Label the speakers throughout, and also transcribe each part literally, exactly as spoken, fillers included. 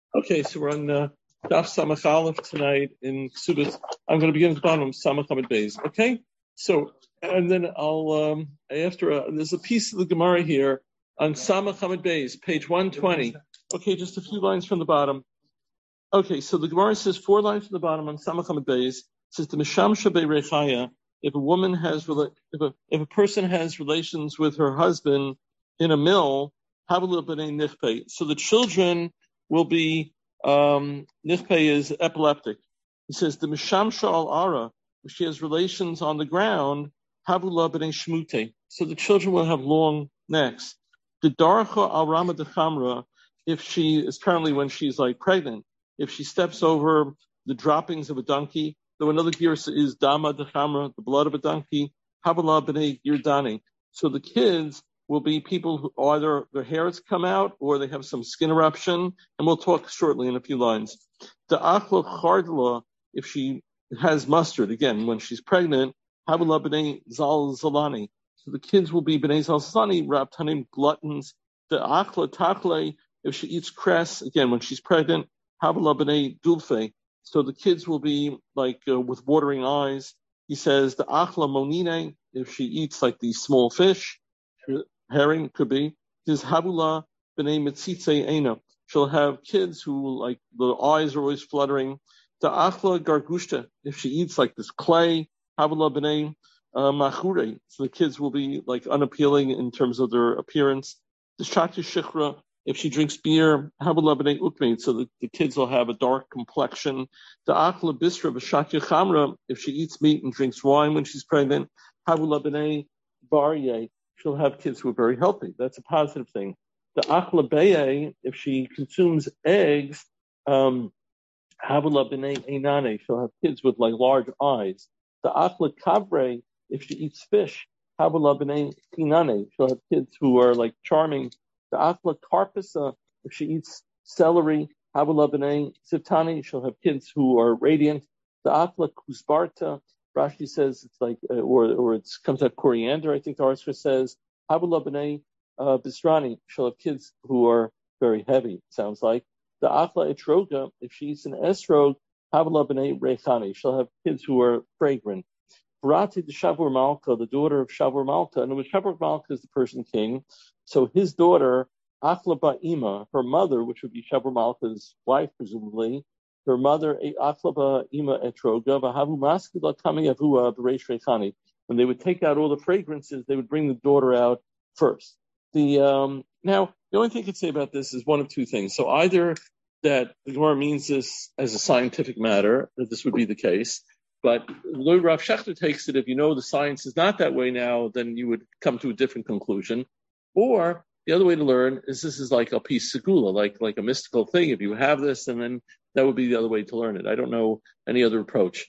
Speaker 1: Okay, so we're on uh, Daf Samach Aleph tonight in Ksubas. I'm going to begin at the bottom, Samach Hamid Beis. Okay, so and then I'll um, after uh, there's a piece of the Gemara here on Samach Hamid Beis, page one twenty. Okay, just a few lines from the bottom. Okay, so the Gemara says four lines from the bottom on Samach Hamid Beis. It says the Misham Shabei Rechaya. If a woman has if a if a person has relations with her husband in a mill, have a little bit of nichpei. So the children will be um nichpei is epileptic. He says the Misham Shal Ara, if she has relations on the ground, havula b'nei shmute. So the children will have long necks. The darcha al rama de chamra, if she is apparently when she's like pregnant, if she steps over the droppings of a donkey, though another gear is dama de chamra, the blood of a donkey, havula b'nei girdani. So the kids will be people who either their hairs come out or they have some skin eruption, and we'll talk shortly in a few lines. The achla chardla, if she has mustard, again, when she's pregnant, havula b'nei zal zalani. So the kids will be b'nei zal zalani, rabtanim gluttons. The achla takle, if she eats cress, again, when she's pregnant, havula b'nei dulfe. So the kids will be like uh, with watering eyes. He says the achla monine, if she eats like these small fish, herring could be. His habula b'nei mitzitze eina. She'll have kids who like the eyes are always fluttering. The achla gargushta, if she eats like this clay, habula b'nei machure. So the kids will be like unappealing in terms of their appearance. The shati shichra, if she drinks beer, habula b'nei ukmeid. So the, the kids will have a dark complexion. The achla bisra b'shati chamra, if she eats meat and drinks wine when she's pregnant, habula b'nei barye. She'll have kids who are very healthy. That's a positive thing. The achla beye, if she consumes eggs, um, havula b'nei einane, she'll have kids with like large eyes. The achla kavre, if she eats fish, havula b'nei tinane, she'll have kids who are like charming. The achla karpasa, if she eats celery, havula b'nei siftani, she'll have kids who are radiant. The achla kusbarta, Rashi says it's like, uh, or or it comes out coriander. I think the Arsha says habula b'nei bisrani. She'll have kids who are very heavy. Sounds like the achla etroga. If she eats an esrog, habula b'nei rechani. She'll have kids who are fragrant. Barati the Shavur Malka, the daughter of Shavur Malka, and Shavur Malka is the Persian king. So his daughter achla ba'ima, her mother, which would be Shavur Malka's wife presumably. Her mother, Achlaba Ima Etroga, Vahavu Maskila Kami Avua Beresh Rechani. When they would take out all the fragrances, they would bring the daughter out first. The um, now the only thing I could say about this is one of two things. So either that the Gemara means this as a scientific matter, that this would be the case, but Rav Shechter takes it, if you know the science is not that way now, then you would come to a different conclusion. Or the other way to learn is this is like a piece segula, like like a mystical thing. If you have this, and then that would be the other way to learn it. I don't know any other approach.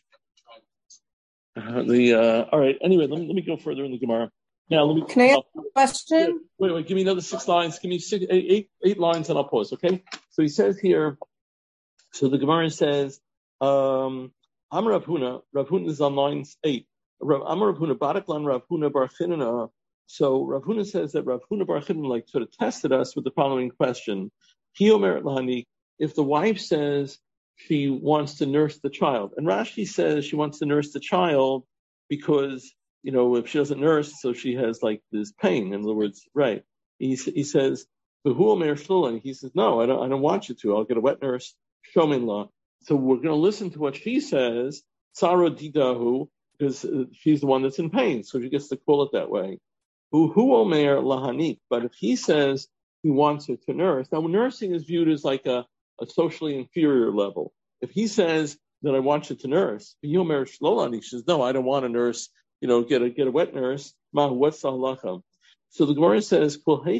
Speaker 1: Uh, the uh, all right. Anyway, let me let me go further in the Gemara. Now, let me.
Speaker 2: Can I ask a question?
Speaker 1: Yeah, wait, wait. Give me another six lines. Give me six, eight, eight, eight lines, and I'll pause. Okay. So he says here. So the Gemara says, um, Amar Rav Huna. Rav Huna is on lines eight. Amar Rav Huna. Baraklan Rav Huna Bar Chinana. So Rav Huna says that Rav Huna Bar Chinana like sort of tested us with the following question: Hi Omer Lahani. If the wife says she wants to nurse the child, and Rashi says she wants to nurse the child because, you know, if she doesn't nurse, so she has like this pain. In other words, right? He, he says, "V'hu omer shlulan." He says, "No, I don't. I don't want you to. I'll get a wet nurse." Shomin la. So we're going to listen to what she says. Sara didahu, because she's the one that's in pain, so she gets to call it that way. V'hu omer lahanik. But if he says he wants her to nurse, now nursing is viewed as like a a socially inferior level. If he says that I want you to nurse, he says, no, I don't want to nurse, you know, get a get a wet nurse. What's the halacha? So the Gemara says,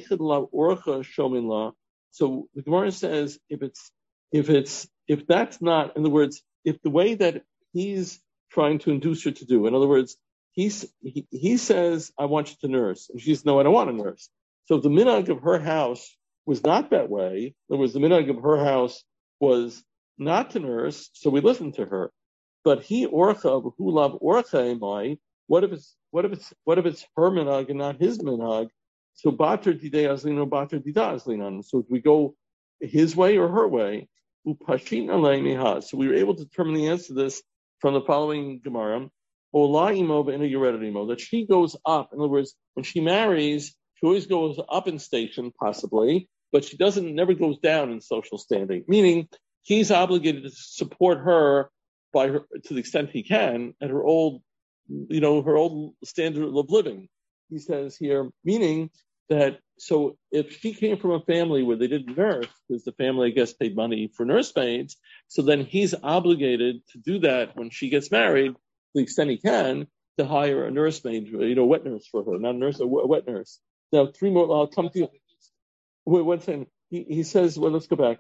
Speaker 1: so the Gemara says, if it's if it's if that's not, in other words, if the way that he's trying to induce her to do, in other words, he's, he he says, I want you to nurse, and she says, no, I don't want to nurse. So if the minhag of her house was not that way, in other words, the minhag of her house was not to nurse, so we listened to her. But he orcha who love orcha emai. What if it's what if it's what if it's her minhag and not his minhag? So bater didei azlin or bater dida azlinan. So do we go his way or her way? So we were able to determine the answer to this from the following Gemara. That she goes up. In other words, when she marries, she always goes up in station, possibly, but she doesn't never goes down in social standing. Meaning, he's obligated to support her by her to the extent he can at her old, you know, her old standard of living. He says here, meaning that so if she came from a family where they didn't nurse, because the family, I guess, paid money for nursemaids, so then he's obligated to do that when she gets married, to the extent he can, to hire a nursemaid, you know, a wet nurse for her, not a nurse, a wet nurse. Now, three more, I'll come to you. Wait, one second. He, he says, well, let's go back.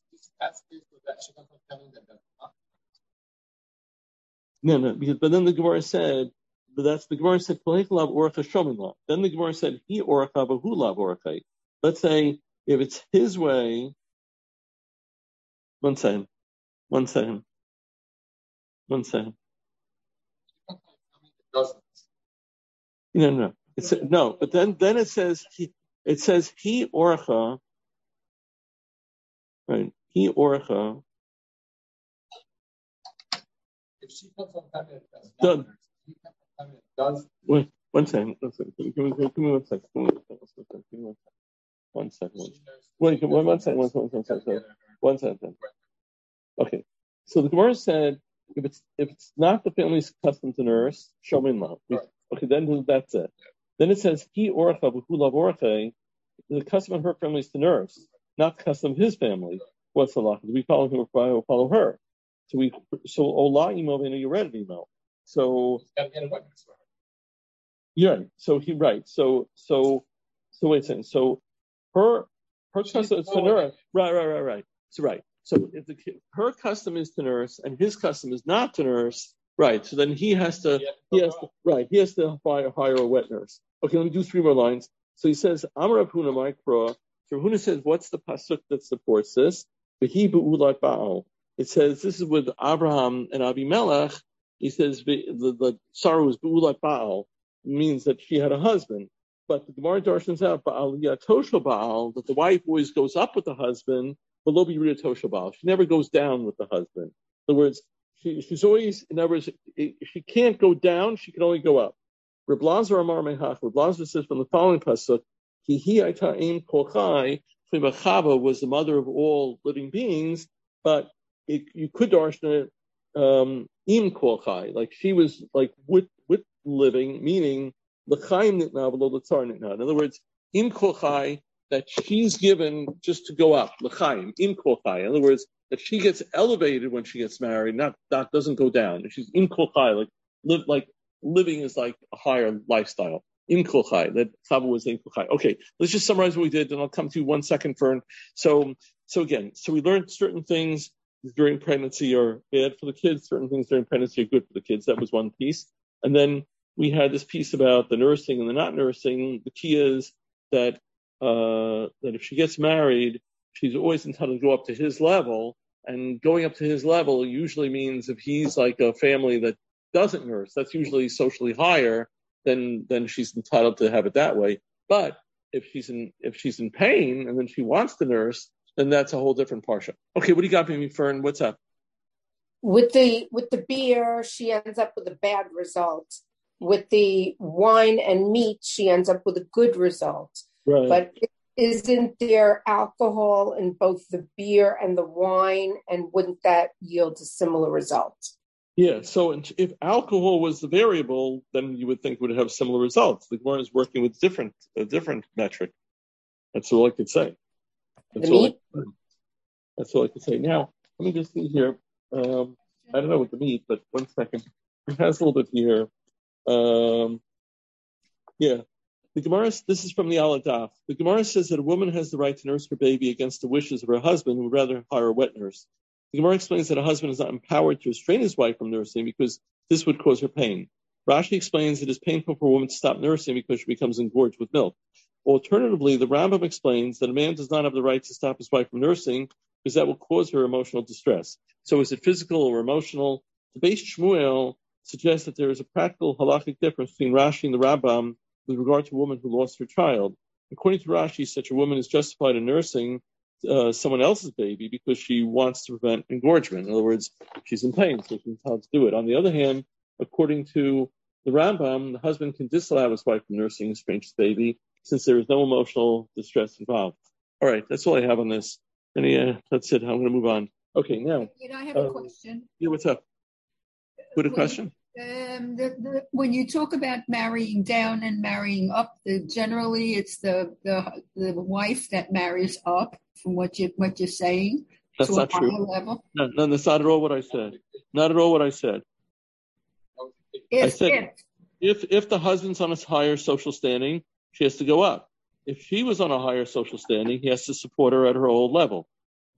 Speaker 1: No, no, because, but then the Gemara said, but that's the Gemara said, then the Gemara said, he orcha, but who lav orcha. Let's say, if it's his way, one second, one second, one second. No, no, it's, no, but then, then it says, he, it says, he orcha, right, he orcha.
Speaker 2: If she comes from family that does, he comes from family that does.
Speaker 1: Wait, one second, one second. Give me, give me one second. Give me one second. One second. Wait, one, one second. One second. One second. One second. Okay. So the Gemara said, if it's if it's not the family's custom to nurse, show me love. Okay, then that's it. Then it says he orcha who love orcha. The custom of her family is to nurse, not the custom of his family. What's the law? Do we follow him or follow her? So we so Ola email and you read an email. So yeah, so he right. So so so wait a second. So her her custom is to nurse. Right, right, right, right. So right. So if the her custom is to nurse and his custom is not to nurse, right? So then he has to he has to right he has to hire, hire a wet nurse. Okay, let me do three more lines. So he says Amar Rav Huna Ma'ikra. So Rav Huna says, what's the pasuk that supports this? V'hi b'ulat ba'al. It says, this is with Abraham and Abimelech. He says, the, the, the Sarah was B'ulat Baal, means that she had a husband. But the Gemara darshans out, Baal Yatosha Baal, that the wife always goes up with the husband, but lo b'yuda Tosha Baal. She never goes down with the husband. In other words, she, she's always, in other words, she can't go down, she can only go up. Reb Lazar Amar Mehach, Reb Lazar says from the following pasuk, Ki hi aita im kol chai, Chava was the mother of all living beings, but It, you could darshan it um, im kol chai, like she was like with with living, meaning l'chaim nitna v'lo l'tzar nitna. In other words, im kol chai, that she's given just to go up, l'chaim im kol chai. In other words, that she gets elevated when she gets married, not that doesn't go down. She's im kol chai, like live like living is like a higher lifestyle. Im kol chai, that Chava was im kol chai. Okay, let's just summarize what we did, and I'll come to you one second, Fern. So so again, so we learned certain things during pregnancy are bad for the kids. Certain things during pregnancy are good for the kids. That was one piece. And then we had this piece about the nursing and the not nursing. The key is that uh, that if she gets married, she's always entitled to go up to his level. And going up to his level usually means if he's like a family that doesn't nurse, that's usually socially higher, then then she's entitled to have it that way. But if she's in if she's in pain and then she wants to nurse, then that's a whole different parsha. Okay, what do you got for me, Fern? What's up?
Speaker 3: With the with the beer, she ends up with a bad result. With the wine and meat, she ends up with a good result.
Speaker 1: Right.
Speaker 3: But isn't there alcohol in both the beer and the wine, and wouldn't that yield a similar result?
Speaker 1: Yeah, so if alcohol was the variable, then you would think it would have similar results. The Gemara is working with different a different metric. That's all I could say. That's all, I, that's all I can say. Now, let me just see here. Um, I don't know with the meat, but one second. It has a little bit here. Um, yeah. The Gemara, this is from the Aladaf. The Gemara says that a woman has the right to nurse her baby against the wishes of her husband who would rather hire a wet nurse. The Gemara explains that a husband is not empowered to restrain his wife from nursing because this would cause her pain. Rashi explains it is painful for a woman to stop nursing because she becomes engorged with milk. Alternatively, the Rambam explains that a man does not have the right to stop his wife from nursing because that will cause her emotional distress. So is it physical or emotional? The Beis Shmuel suggests that there is a practical halachic difference between Rashi and the Rambam with regard to a woman who lost her child. According to Rashi, such a woman is justified in nursing uh, someone else's baby because she wants to prevent engorgement. In other words, she's in pain, so she's entitled to do it. On the other hand, according to the Rambam, the husband can disallow his wife from nursing a strange baby since there is no emotional distress involved. All right, that's all I have on this. Any, uh, that's it. I'm going to move on. Okay, now.
Speaker 4: You know, I have
Speaker 1: uh,
Speaker 4: a question.
Speaker 1: Yeah, what's up? Good a question?
Speaker 4: Um, the, the, when you talk about marrying down and marrying up, the, generally it's the, the the wife that marries up, from what you what you're saying.
Speaker 1: That's
Speaker 4: to
Speaker 1: not
Speaker 4: a higher
Speaker 1: true.
Speaker 4: Level.
Speaker 1: No, no, that's not at all what I said. Not at all what I said.
Speaker 4: If,
Speaker 1: I said
Speaker 4: if,
Speaker 1: if if the husband's on a higher social standing, she has to go up. If she was on a higher social standing, he has to support her at her old level.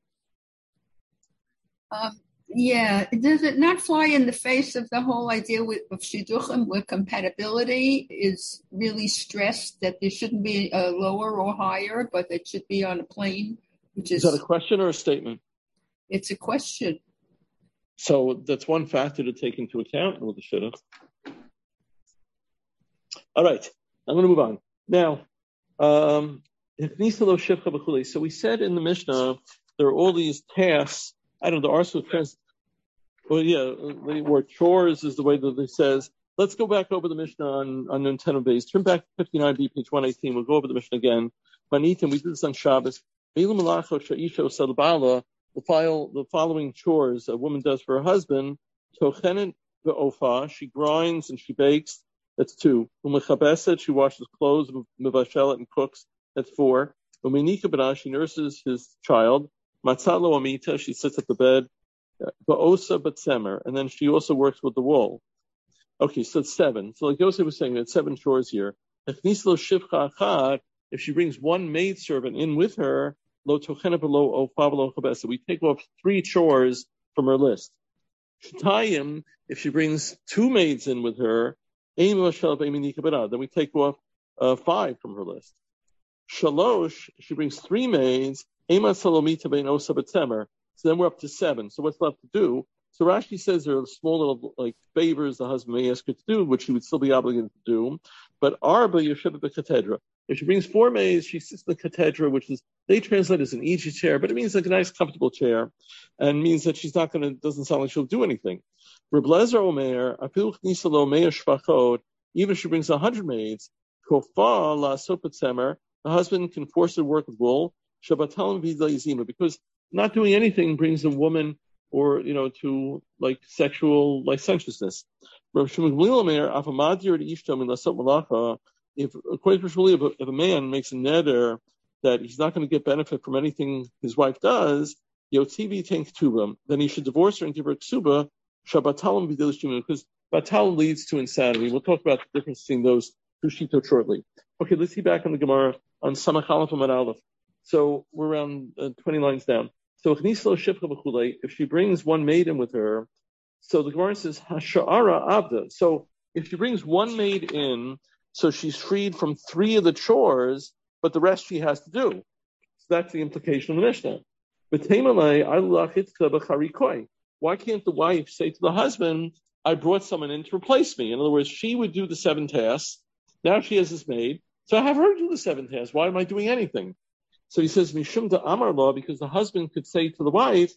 Speaker 4: Um, yeah, does it not fly in the face of the whole idea with, of shidduchim, where compatibility is really stressed that there shouldn't be a lower or higher, but it should be on a plane, which is...
Speaker 1: Is that a question or a statement?
Speaker 4: It's a question.
Speaker 1: So that's one factor to take into account with the shidduch. All right, I'm going to move on. Now, um, so we said in the Mishnah, there are all these tasks. I don't know, the Arsenal trans. Well, yeah, the word chores is the way that it says. Let's go back over the Mishnah on, on Nintendo base. Turn back to fifty-nine B, page one eighteen. We'll go over the Mishnah again. Manitim, we did this on Shabbos. The file, the following chores a woman does for her husband. Tochenet ve'ofa, she grinds and she bakes. That's two. Umechabeset, she washes clothes, mevashelet, and cooks. That's four. Umenika b'nah, she nurses his child. Matzalo amita, she sits at the bed. Ba'osa batsemer, and then she also works with the wool. Okay, so it's seven. So like Yosef was saying, it's seven chores here. If she brings one maidservant in with her, lo tochena below ofavalo chabesa, we take off three chores from her list. Shtayim, if she brings two maids in with her, then we take off uh, five from her list. Shalosh, she brings three maids. So then we're up to seven. So what's left to do? So Rashi says there are small little like favors the husband may ask her to do, which she would still be obligated to do. But Arba Yoshevet b'Katedra. If she brings four maids, she sits in the Katedra, which is they translate as an easy chair, but it means like a nice, comfortable chair, and means that she's not going to. Doesn't sound like she'll do anything. Reb Lezer Omer, Afil Chnisalo Meir Shvachot. Even if she brings a hundred maids, Kofa La Sopetzemer, the husband can force her to work with wool. Shabbatalem Vidla because not doing anything brings a woman or, you know, to like sexual licentiousness. If, according to Shmuel, if, if a man makes a neder that he's not going to get benefit from anything his wife does, Yotzivi tank tuba, then he should divorce her and give her ksuba, Shabbatalem Vidil because batal leads to insanity. We'll talk about the difference between those two shitot shortly. Okay, let's see back on the Gemara on Samach Aleph and Aleph. So we're around uh, twenty lines down. So if she brings one maid in with her, so the Gemara says Hasha'ara Avda. So if she brings one maid in, so she's freed from three of the chores, but the rest she has to do. So that's the implication of the Mishnah. Why can't the wife say to the husband, I brought someone in to replace me? In other words, she would do the seven tasks. Now she has this maid. So I have her do the seven tasks. Why am I doing anything? So he says, Mishum da Amar law, because the husband could say to the wife,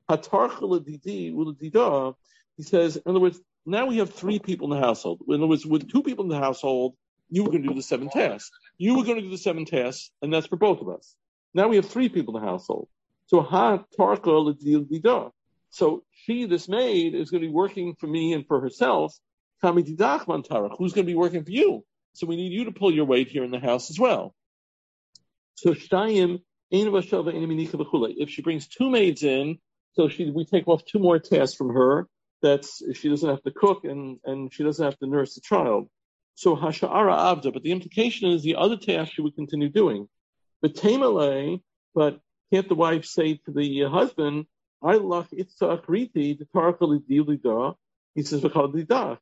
Speaker 1: he says, in other words, now we have three people in the household. In other words, with two people in the household, you were going to do the seven tasks. You were going to do the seven tasks, and that's for both of us. Now we have three people in the household. So ha tarka. So she, this maid, is going to be working for me and for herself. Who's going to be working for you? So we need you to pull your weight here in the house as well. So shtayim ein v'shava ein minika v'chulei. If she brings two maids in, so she we take off two more tasks from her. That's she doesn't have to cook and, and she doesn't have to nurse the child. So hasha'ara avda, but the implication is the other task she would continue doing. But tamalei, but can't the wife say to the husband, I lach itzach riti the tarakali dilida? He says v'chal dida.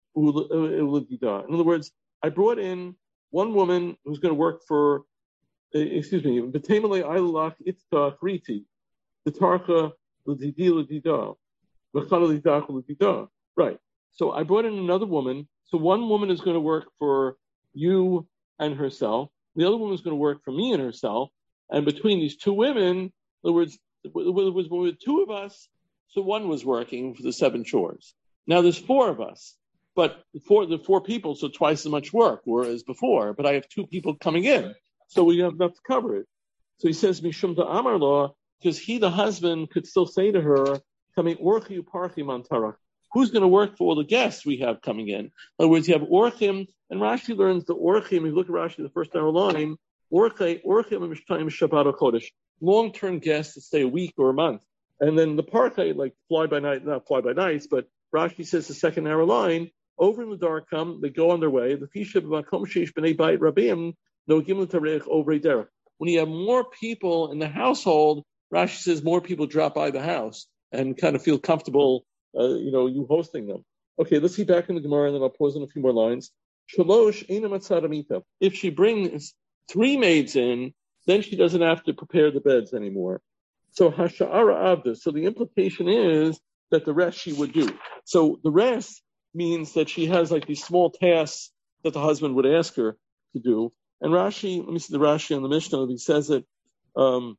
Speaker 1: In other words, I brought in one woman who's going to work for. Excuse me, B'temalei Ailach Itzach Riti, the Tarcha L'Didi L'Dida, V'chal L'Didach L'Dida. Right. So I brought in another woman. So one woman is going to work for you and herself. The other woman is going to work for me and herself. And between these two women, in other words, there was there were two of us, so one was working for the seven chores. Now there's four of us, but four, the four people, so twice as much work, whereas before, but I have two people coming in, so we have enough to cover it. So he says, Mishum to Amar law, because he, the husband, could still say to her, coming, Orchi Parchi Mantarach, who's going to work for all the guests we have coming in? In other words, you have Orchim, and Rashi learns the Orchim, if you look at Rashi, the first narrow line, Orchim and Mishtayim Shabbat Chodesh, long-term guests that stay a week or a month. And then the Parche, like fly by night, not fly by nights, but Rashi says the second narrow line, over in the dark come, they go on their way, the Fishab Makom Sheish B'nei Bait Rabim, no Gimel Tarech over Derech. When you have more people in the household, Rashi says more people drop by the house and kind of feel comfortable, uh, you know, you hosting them. Okay, let's see back in the Gemara, and then I'll pause in a few more lines. Shalosh Eina Matzaramita. If she brings three maids in, then she doesn't have to prepare the beds anymore. So Hasha'ara Abda. So the implication is that the rest she would do. So the rest means that she has like these small tasks that the husband would ask her to do. And Rashi, let me see the Rashi on the Mishnah. He says it. Um,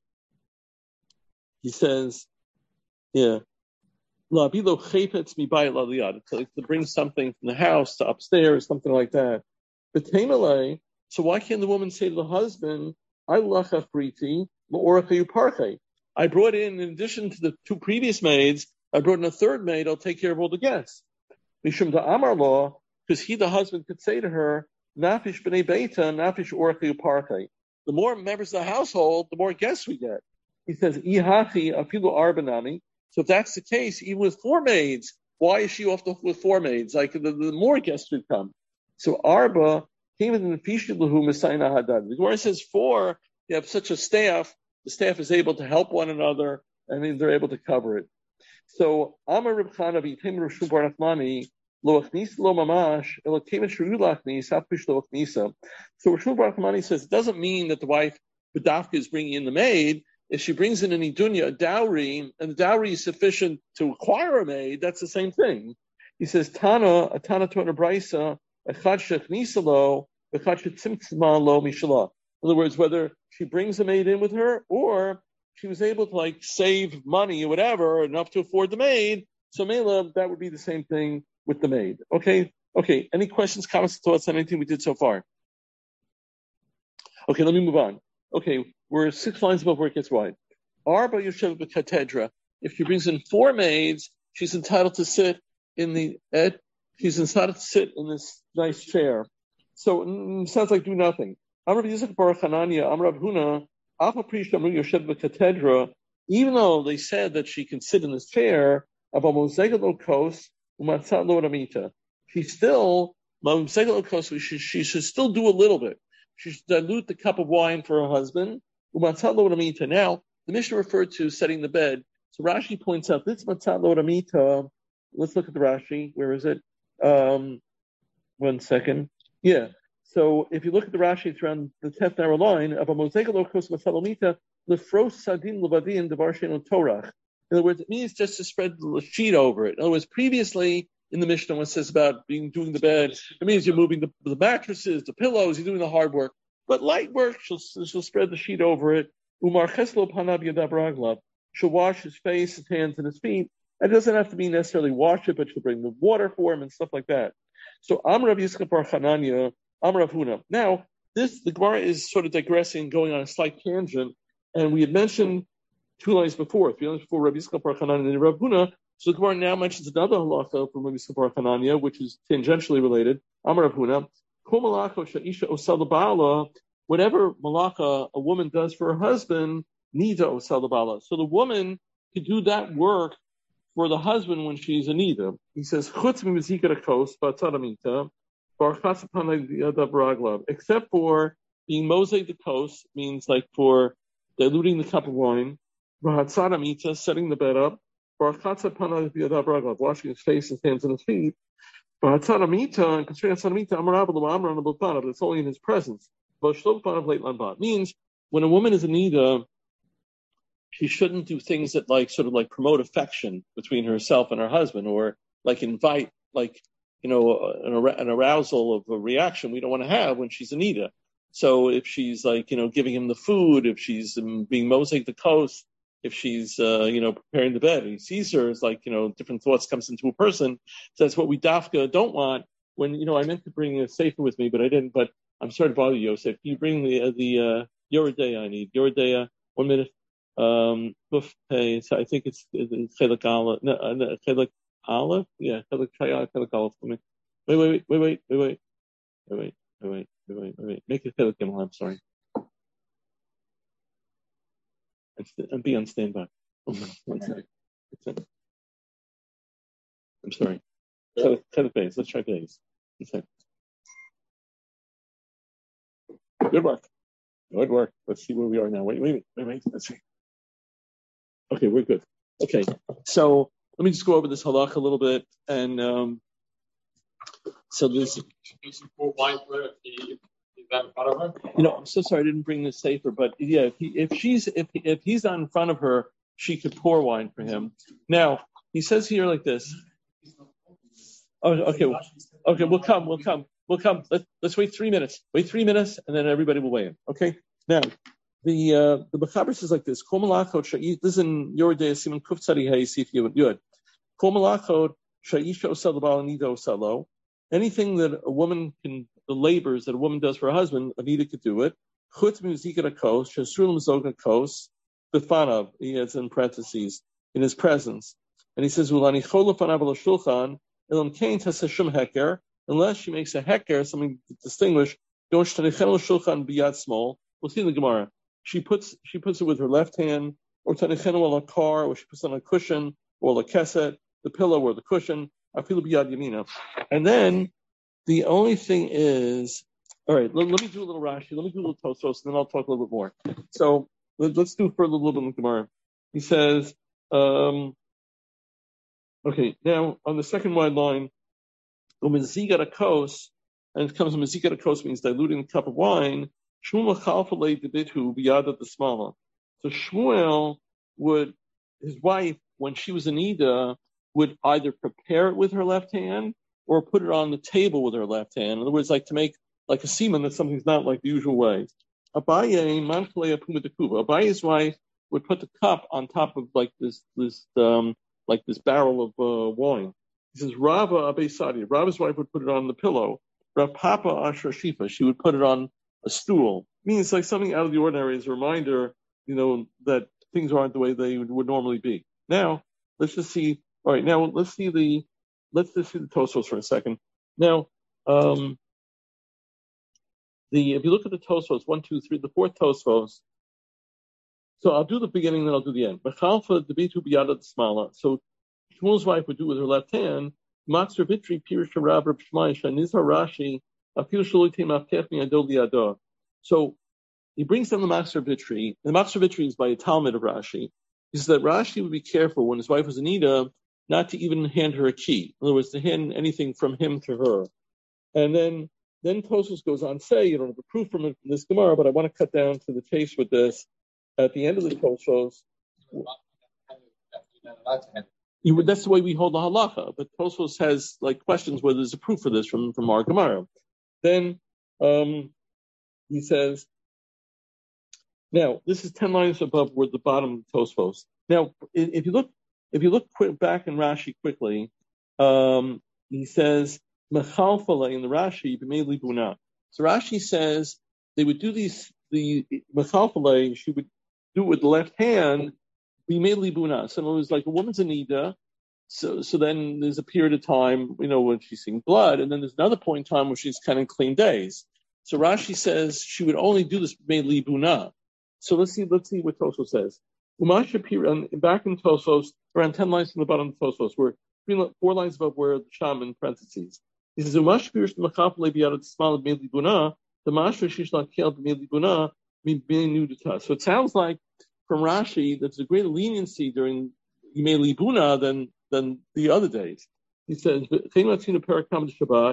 Speaker 1: he says, yeah, la bilo chaypetz mi bayit la liyad. To bring something from the house to upstairs, something like that. But temelei. So why can't the woman say to the husband, I lachach briti la'orachayu parche? I brought in, in addition to the two previous maids, I brought in a third maid. I'll take care of all the guests. Mishum da Amar law, because he, the husband, could say to her, Nafish b'nei beita, nafish orachayu parche. The more members of the household, the more guests we get. He says, Ihachi afilu arbanani. So if that's the case, even with four maids, why is she off the hook with four maids? Like the, the more guests would come. So Arba came in the Fishilahu Messiah Hadad. The Gemara says four, you have such a staff, the staff is able to help one another, and then they're able to cover it. So Amar Reb Chana v'yitem Rishon Bar Nachmani lo achnis lo mamash elo kemen shuru lachnis hapish lo achnisa. So Rishon Bar Nachmani says it doesn't mean that the wife B'dafka is bringing in the maid. If she brings in an idunya, a dowry, and the dowry is sufficient to acquire a maid, that's the same thing. He says Tana a Tana to an Abraisa echad shechnisa lo echad shetzimtzma lo mishala. In other words, whether she brings a maid in with her or she was able to like save money or whatever enough to afford the maid. So Mela, that would be the same thing with the maid. Okay. Okay. Any questions, comments, thoughts on anything we did so far? Okay. Let me move on. Okay. We're six lines above where it gets wide. Arba Yoshev B'Katedra. If she brings in four maids, she's entitled to sit in the, ed, she's entitled to sit in this nice chair. So it sounds like do nothing. Amrav Yisach Baruch Hanania, Amrav Huna, even though they said that she can sit in this chair, she still, she, she should still do a little bit. She should dilute the cup of wine for her husband. Now, the Mishnah referred to setting the bed. So Rashi points out this matzah lo ramita. Let's look at the Rashi. Where is it? Um, one second. Yeah. So if you look at the Rashi, it's around the tenth narrow line of a mozegalokos masalomita lefros sadin levadin devarshin torach. In other words, it means just to spread the sheet over it. In other words, previously in the Mishnah, when it says about being doing the bed, it means you're moving the, the mattresses, the pillows, you're doing the hard work. But light work, she'll, she'll spread the sheet over it. Umar cheslo panab yadav raglav. She'll wash his face, his hands, and his feet. It doesn't have to be necessarily wash it, but she'll bring the water for him and stuff like that. So Amrav Yisrael Bar Chananya. Amrav Huna. Now, this, the Gemara is sort of digressing, going on a slight tangent, and we had mentioned two lines before, three lines before Rabbi Yisrael Bar Chananya and Rav Huna. So the Gemara now mentions another halacha from Rabbi Yisrael Bar Chananya, which is tangentially related. Amrav Huna. Whatever malaka a woman does for her husband, nida osal bala. So the woman can do that work for the husband when she's a nida. He says, chutz mimizikar kos ba'tzaramita. Except for being mosaic the coast, means like for diluting the cup of wine, setting the bed up, washing his face, his hands, and his feet, and concerning but it's only in his presence. Means when a woman is a nida, she shouldn't do things that like sort of like promote affection between herself and her husband, or like invite like you know, an, an arousal of a reaction we don't want to have when she's a nida. So if she's like, you know, giving him the food, if she's um, being mosaic the coast, if she's, uh, you know, preparing the bed, he sees her, it's like, you know, different thoughts comes into a person. So that's what we dafka don't want. When, you know, I meant to bring a sefer with me, but I didn't. But I'm sorry to bother you, Yosef. Can you bring the uh, the uh, Yoredeya I need? Yoredeya, one minute. Um, hey, so I think it's Chelik Aleph. No, uh, Chelik Aleph? Yeah, Chelik Chelik Aleph for me. Wait, wait, wait, wait, wait, wait, wait, wait, wait, wait, wait, wait, wait. Make it Chelik Gimel. I'm sorry. And be on standby. I'm sorry. Chelik Beis. Let's try Beis. Good work. Good work. Let's see where we are now. Wait, wait, wait, wait. Let's see. Okay, we're good. Okay, so let me just go over this halach a little bit, and um, so this. You know, I'm so sorry I didn't bring this safer, but yeah, if he, if she's if if he's not in front of her, she could pour wine for him. Now he says here like this. Oh, okay, okay, we'll come, we'll come, we'll come. Let's let's wait three minutes. Wait three minutes, and then everybody will weigh in. Okay. Now. The uh, the Mechaber says like this: Kol malachot sha'is. This is in Yoredeya Siman Kuf Tzadi Hey Sif Yud. Kol malachot sha'isha osel l'bal anida oselo. Anything that a woman can, the labors that a woman does for her husband, Anita could do it. Chutz miuzikat akos shesur l'mzogat kos b'fanav. He has in parentheses in his presence, and he says ulani chol l'fanav al shulchan elam kain tasashum heker. Unless she makes a heker, something to distinguish. Don't shtanichen l'shulchan biyad small. We'll see in the Gemara. She puts she puts it with her left hand, or tanichenu on a car, or she puts it on a cushion, or a keset, the pillow or the cushion. Afilu biyad yamina. And then the only thing is, all right. Let, let me do a little Rashi. Let me do a little Tosfos, and then I'll talk a little bit more. So let, let's do for a little bit in the Gemara. He says, um, okay. Now on the second wide line, umenzigat a kos, and it comes from menzigat a kos means diluting a cup of wine. Shmuel chalfalei debithu biyada the smala. So Shmuel would, his wife, when she was in Ida, would either prepare it with her left hand or put it on the table with her left hand. In other words, like to make like a semen that something's not like the usual way. Abaye manflei apuma dekuva. Abaye's wife would put the cup on top of like this this um like this barrel of uh, wine. He says Rava Abaysadi. Rava's wife would put it on the pillow. Rav Papa Asher Shifa. She would put it on a stool. It means like something out of the ordinary as a reminder, you know, that things aren't the way they would, would normally be. Now, let's just see. All right, now let's see the let's just see the Tosfos for a second. Now, um, the if you look at the Tosfos, one, two, three, the fourth Tosfos. So I'll do the beginning, then I'll do the end. Bechalfa debitu biyada smala. So Shmuel's wife would do it with her left hand. Matzar vitri pirish Rab Rab Shmai shanizar Rashi. So he brings down the Matzar Vitri. The Matzar Vitri is by a Talmud of Rashi. He says that Rashi would be careful when his wife was Anita not to even hand her a key. In other words, to hand anything from him to her. And then then Tosfos goes on to say, you don't have a proof from this Gemara, but I want to cut down to the chase with this. At the end of the Tosfos, you would, that's the way we hold the halacha. But Tosfos has like questions whether there's a proof for this from, from our Gemara. Then um, he says, now this is ten lines above where the bottom of the Tosfos. Now, if you look, if you look quick, back in Rashi quickly, um, he says mechalfale in the Rashi b'mei libuna. So Rashi says they would do these the mechalfale. She would do it with the left hand b'mei libuna. So it was like a woman's anida. So, so then there's a period of time, you know, when she's seeing blood, and then there's another point in time where she's kind of clean days. So Rashi says she would only do this mainly buna. So let's see, let's see what Tosfos says. Umash appear back in Tosfos, around ten lines from the bottom of Tosfos, where four lines above where the Sham in parentheses. He says Umash appears to Machaf Lebiad Smal mainly buna. The Mashra Shishla Kel mainly buna mean nudita. So it sounds like from Rashi that's a greater leniency during Yimei Libuna than than the other days. He says, Shabbat,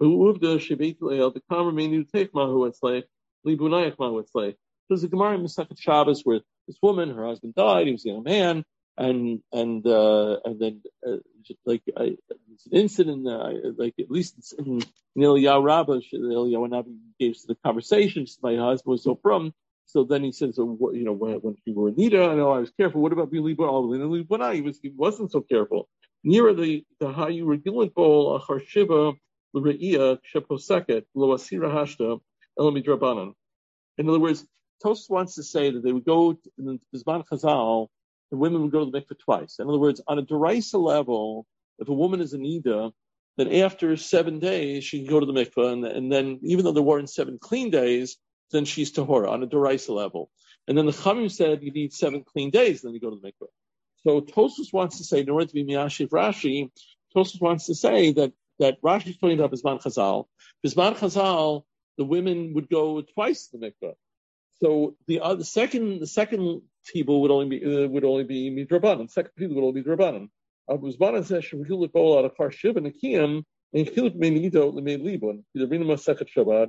Speaker 1: there's a Gemara in Masechet Shabbos where this woman, her husband died, he was a young man, and and uh, and then uh, like I, it's an incident, uh, like at least it's in, in Eliyahu Rabbah, Eliyahu Navi gave to the conversation. My husband was so from. So then he says, so what, you know, when, when we were Nida, I know I was careful. What about Billy Bonai? He was he wasn't so careful. Near the the Hayu Regilant Bowl, Harshiva, the Re'ia, Sheposeket, Lo Asira Hashta, Elamidrabanan. In other words, Tosfos wants to say that they would go in the Bisman Chazal, the women would go to the mikveh twice. In other words, on a deraisa level, if a woman is a nida, then after seven days she can go to the mikveh, and, and then even though there weren't seven clean days, then she's tahora on a deraisa level. And then the Chamim said you need seven clean days, then you go to the mikveh. So Tosfos wants to say, in order to be miyashiv Rashi, Tosfos wants to say that that Rashi is talking about Bisman Chazal. Bisman Chazal, the women would go twice to the mikveh. So the uh, the second the second tibul would only be uh, would only be midrabanan. Second tibul would only be drabanan. Abuzbanan says shemhilut bol out of harshiv and akiyam and hilut meinido lemei libon. The rina masechet Shabbat.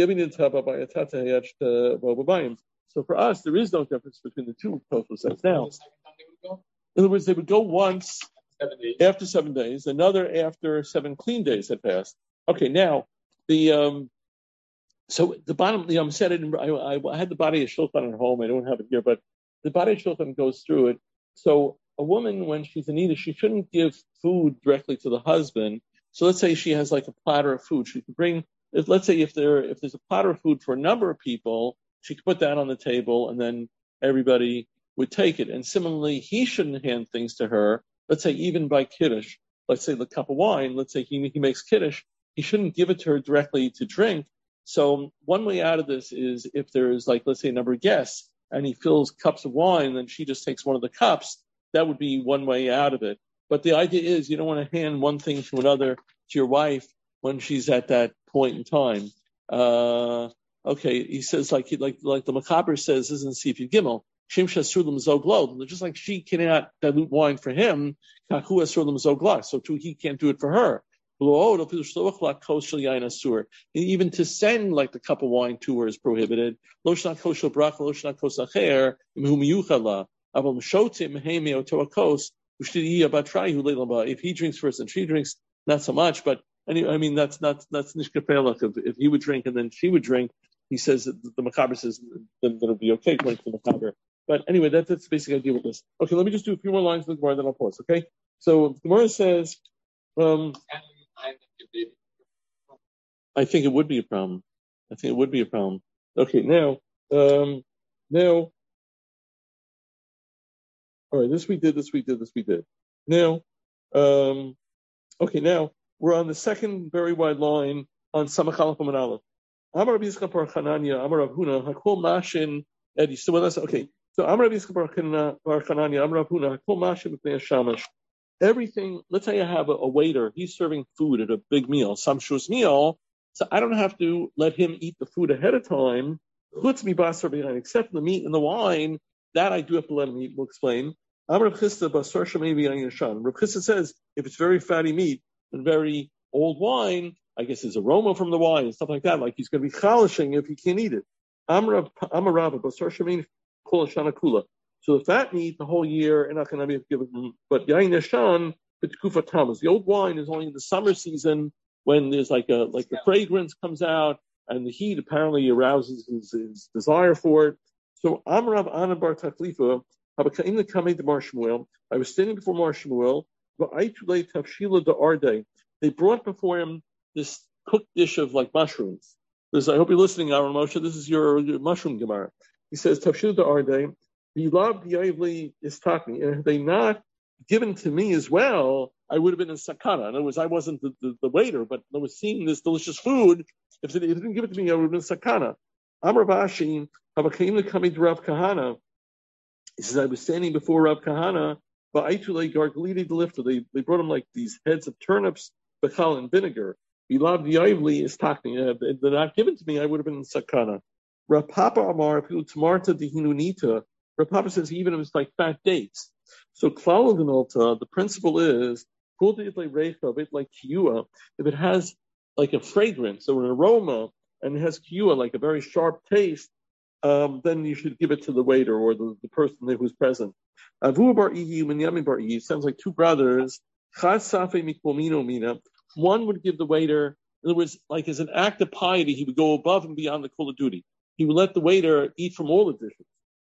Speaker 1: So for us, there is no difference between the two Tosfos says now. In other words, they would go once seven after seven days, another after seven clean days had passed. Okay, now the um, so the bottom, the um, said it. In, I, I had the body of Shulchan at home. I don't have it here, but the body of Shulchan goes through it. So a woman, when she's in Nida, she shouldn't give food directly to the husband. So let's say she has like a platter of food. She could bring. If, let's say if there if there's a platter of food for a number of people, she could put that on the table, and then everybody would take it. And similarly, he shouldn't hand things to her. Let's say even by kiddush, let's say the cup of wine. Let's say he he makes kiddush, he shouldn't give it to her directly to drink. So one way out of this is if there is like let's say a number of guests, and he fills cups of wine, then she just takes one of the cups. That would be one way out of it. But the idea is you don't want to hand one thing to another to your wife when she's at that point in time. Uh, okay, he says like like like the Machaber says, this is in Sifid Gimel, Shim Shasulim Zoglo. Just like she cannot dilute wine for him, Kahu Asulim Zogla. So too he can't do it for her. Even to send like the cup of wine to her is prohibited. If he drinks first and she drinks, not so much, but Anyway, I mean, that's not, that's nishkapelach. If, if he would drink and then she would drink, he says that the Machaber says that it'll be okay according to the Machaber. But anyway, that's, that's the basic idea with this. Okay, let me just do a few more lines with the Gemara, then I'll pause, okay? So the Gemara says, um, I think it would be a problem. I think it would be a problem. Okay, now, um, now, all right, this we did, this we did, this we did. Now, um, okay, now, we're on the second very wide line on Samach Aleph Amud Aleph. Amar Rabbi Yitzchak bar Chananya, Amar Rav Huna, Hakol Mashin Edi. So with us, okay. So Amar Rabbi Yitzchak bar Chananya, Amar Rav Huna, Hakol Mashin B'nei Shamash. Everything. Let's say I have a, a waiter. He's serving food at a big meal, Samshus meal. So I don't have to let him eat the food ahead of time. Chutz mi basar behind, except the meat and the wine. That I do have to let him eat. We'll explain. Amar Rav Chisda basar shemei v'yayin yashan. Rav Chisda says if it's very fatty meat and very old wine, I guess there's aroma from the wine and stuff like that, like he's going to be chalishing if he can't eat it. Amar Rabba, basar shemein kol hashana kula. So the fat meat the whole year, and not going to be given, but yayin yashan b'tkufa tamas. The old wine is only in the summer season when there's like a like the fragrance comes out and the heat apparently arouses his, his desire for it. So Amar Rav Ana bar Taklifa, habakaim lekamei de Mar Shmuel. I was standing before Mar Shmuel. They brought before him this cooked dish of like mushrooms. This, I hope you're listening, Aaron Moshe. This is your, your mushroom gemara. He says, Tafshil da'ardei, v'yilav b'yayvli istakni. And had they not given to me as well, I would have been in sakana. In other words, I wasn't the, the, the waiter, but I was seeing this delicious food. If they didn't give it to me, I would have been sakana. Amar Bashi, habakaim lekami Rav Kahana. He says, I was standing before Rav Kahana, but Aitulei Gargalidi the lifter. They they brought him like these heads of turnips, bechal and vinegar. Bilab Yaivli is talking. If they're not given to me, I would have been in sakana. Rav Papa Amar Tamarta Dihinunita. Rav Papa says even if it's like fat dates. So Klaladinolta, the principle is like kiyua. If it has like a fragrance or an aroma and it has kiyua, like a very sharp taste, um, then you should give it to the waiter or the, the person who's present. Avu bar Ihi, Minyami bar Ihi, sounds like two brothers. One would give the waiter, in other words, like as an act of piety, he would go above and beyond the call of duty. He would let the waiter eat from all the dishes.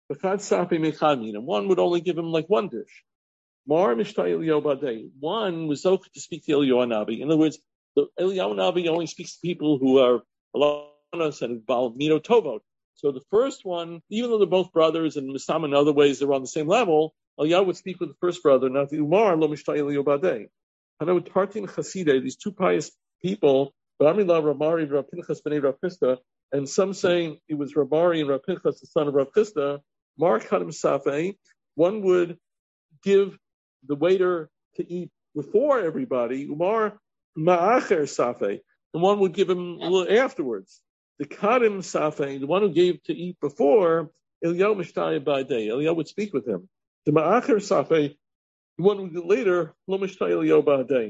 Speaker 1: One would only give him like one dish. One was okay to speak to Eliyahu Navi. In other words, the Eliyahu Navi only speaks to people who are Alanas and Balmino Tovot. So the first one, even though they're both brothers and Mistam in other ways they're on the same level, Eliyahu would speak with the first brother, not the Umar, Lo Mishtay Eliyahu Badei. I know Tartin Chasideh, these two pious people, Ramila Ramari and Rav Pinchas B'nai Rav Chisda, and some saying it was Ramari and Rav Pinchas, the son of Rav Chisda, Mar Kadim Safei, one would give the waiter to eat before everybody, Umar Ma'acher Safei, and one would give him a little afterwards. The Kadim Safei, the one who gave to eat before, Eliyahu Mishtay Ba'adei, Eliyahu would speak with him. The Ma'acher Safei, the one who did later, Lo Mishtay Eliyahu Ba'adei.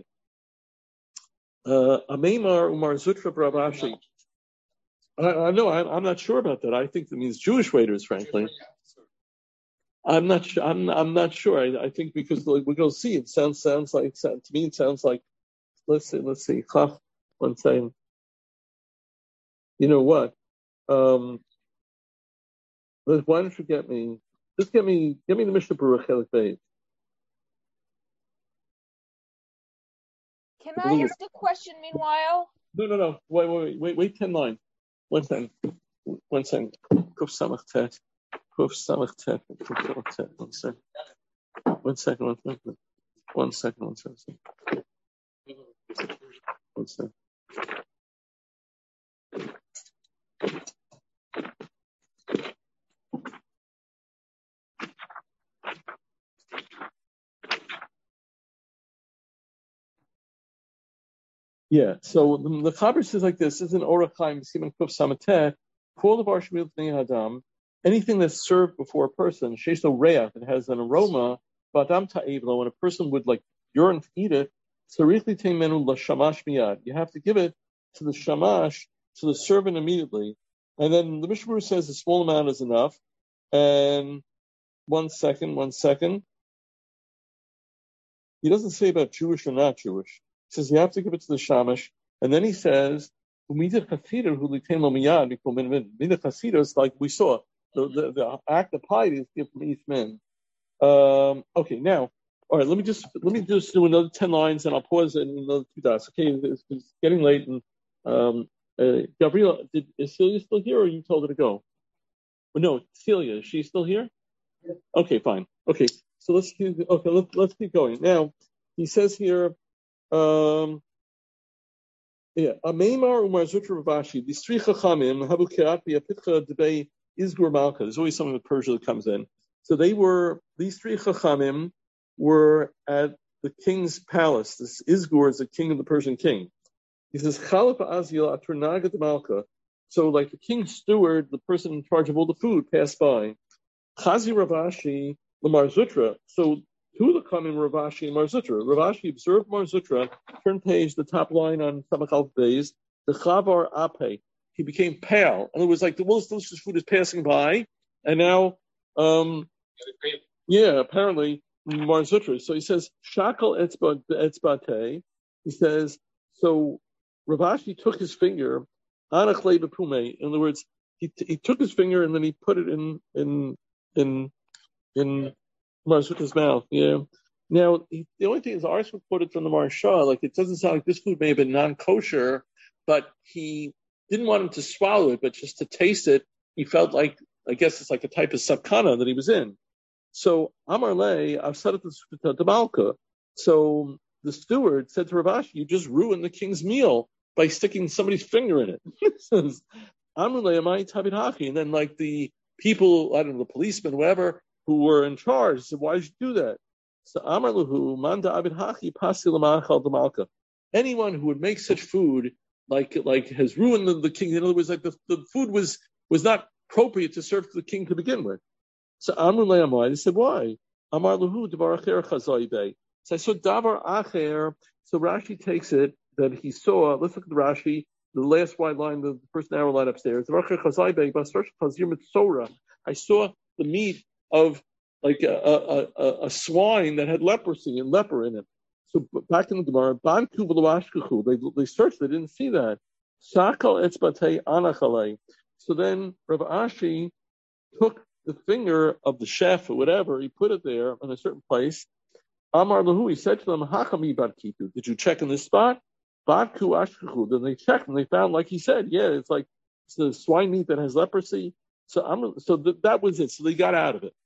Speaker 1: Ameimar Umar Zutra Rav Ashi. I know, I'm, I'm not sure about that. I think that means Jewish waiters, frankly. I'm not sure. I'm, I'm not sure. I, I think because like, we're going to see. It sounds sounds like to me. It sounds like. Let's see. Let's see. One second. You know what? Um, why don't you get me? Just get me. Get me the Mishnah Berurah Chelik Beis.
Speaker 5: Can I ask a question? Meanwhile.
Speaker 1: No, no, no. Wait, wait, wait, wait. Wait ten line. One second. One second. Kuf Samach Tet. Kuf Samach Tet. Kuf Samach Tet. One second. One second. One second. One second. One second. One second. Yeah, so the, the Chaber says like this, this is an Orach Chaim, Siman Kuf Samateh, Kol Davar Shemil Pnei Hadam, anything that's served before a person, Sheso Reach, it has an aroma, Badam Ta'evlo, when a person would like yearn to eat it, Tzarich L'tein Menu L'Shamash Miyad, you have to give it to the Shamash, to the servant immediately, and then the Mishnah Berurah says a small amount is enough, and one second, one second, he doesn't say about Jewish or not Jewish. He says you have to give it to the shamash, and then he says, "Umida chasida who litain lo miyad before min min." Umida chasida is like we saw the, the the act of piety is given from each man. Um, okay, now, all right. Let me just let me just do another ten lines, and I'll pause in another two dots. Okay, it's, it's getting late, and um, uh, Gabriela, did, is Celia still here, or you told her to go? Well, no, Celia, is she still here? Yeah. Okay, fine. Okay, so let's keep, okay let's let's keep going. Now he says here. Um, yeah, Ameimar Umar Zutra Ravashi, these three Chachamim, Habu Keatbi, Apitcha Debei, Izgur Malka. There's always someone with Persia that comes in. So they were, these three Chachamim were at the king's palace. This Izgur is the king of the Persian king. He says, Chalif Azil Aturnagat Malka. So like the king's steward, the person in charge of all the food, passed by. Chazi Ravashi, Lamar Zutra. So two of the coming Ravashi and Mar Zutra. Ravashi observed Mar Zutra, turn page, the top line on Samach Alef Beis, the Chavar Ape. He became pale. And it was like the most delicious food is passing by, and now, um, yeah, apparently, Mar Zutra. So he says, Shakal Etzbate. He says, so Ravashi took his finger, Anachle Bepume. In other words, he, t- he took his finger and then he put it in, in, in, in, Mar Zutra's mouth, yeah. Now, he, the only thing is, ours would put it from the Marsha. Like, it doesn't sound like this food may have been non-kosher, but he didn't want him to swallow it, but just to taste it. He felt like, I guess it's like a type of sakana that he was in. So, Amar Le, I've said it to the Malka. So, the steward said to Ravashi, you just ruined the king's meal by sticking somebody's finger in it. It says, Amar Le, Amai Tabit Haki. And then, like, the people, I don't know, the policemen, whoever, who were in charge, said, why did you do that? So Amar Lahu, Manda Abid Hachi Pasi Lamachal Damalka. Anyone who would make such food like like has ruined the, the king. In other words, like the, the food was was not appropriate to serve to the king to begin with. So Amar Le'amai, they said, why? Amar Lahu Davar Acher Chazai Bey. So I saw Davar Acher. So Rashi takes it that he saw, let's look at the Rashi, the last white line, the first narrow line upstairs. Davar Acher Chazai Bey, Basar Chazir Mitzora. I saw the meat of like a, a, a, a swine that had leprosy and leper in it. So back in the Gemara, Banku v'loashkachu, they they searched, they didn't see that. Shakal etzbatei anachalei. So then Rav Ashi took the finger of the chef or whatever, he put it there in a certain place. Amar lahu, he said to them, Hachami barkitu, did you check in this spot? Badku ashkachu. Then they checked and they found, like he said, yeah, it's like it's the swine meat that has leprosy. So I'm so th- that was it. So they got out of it.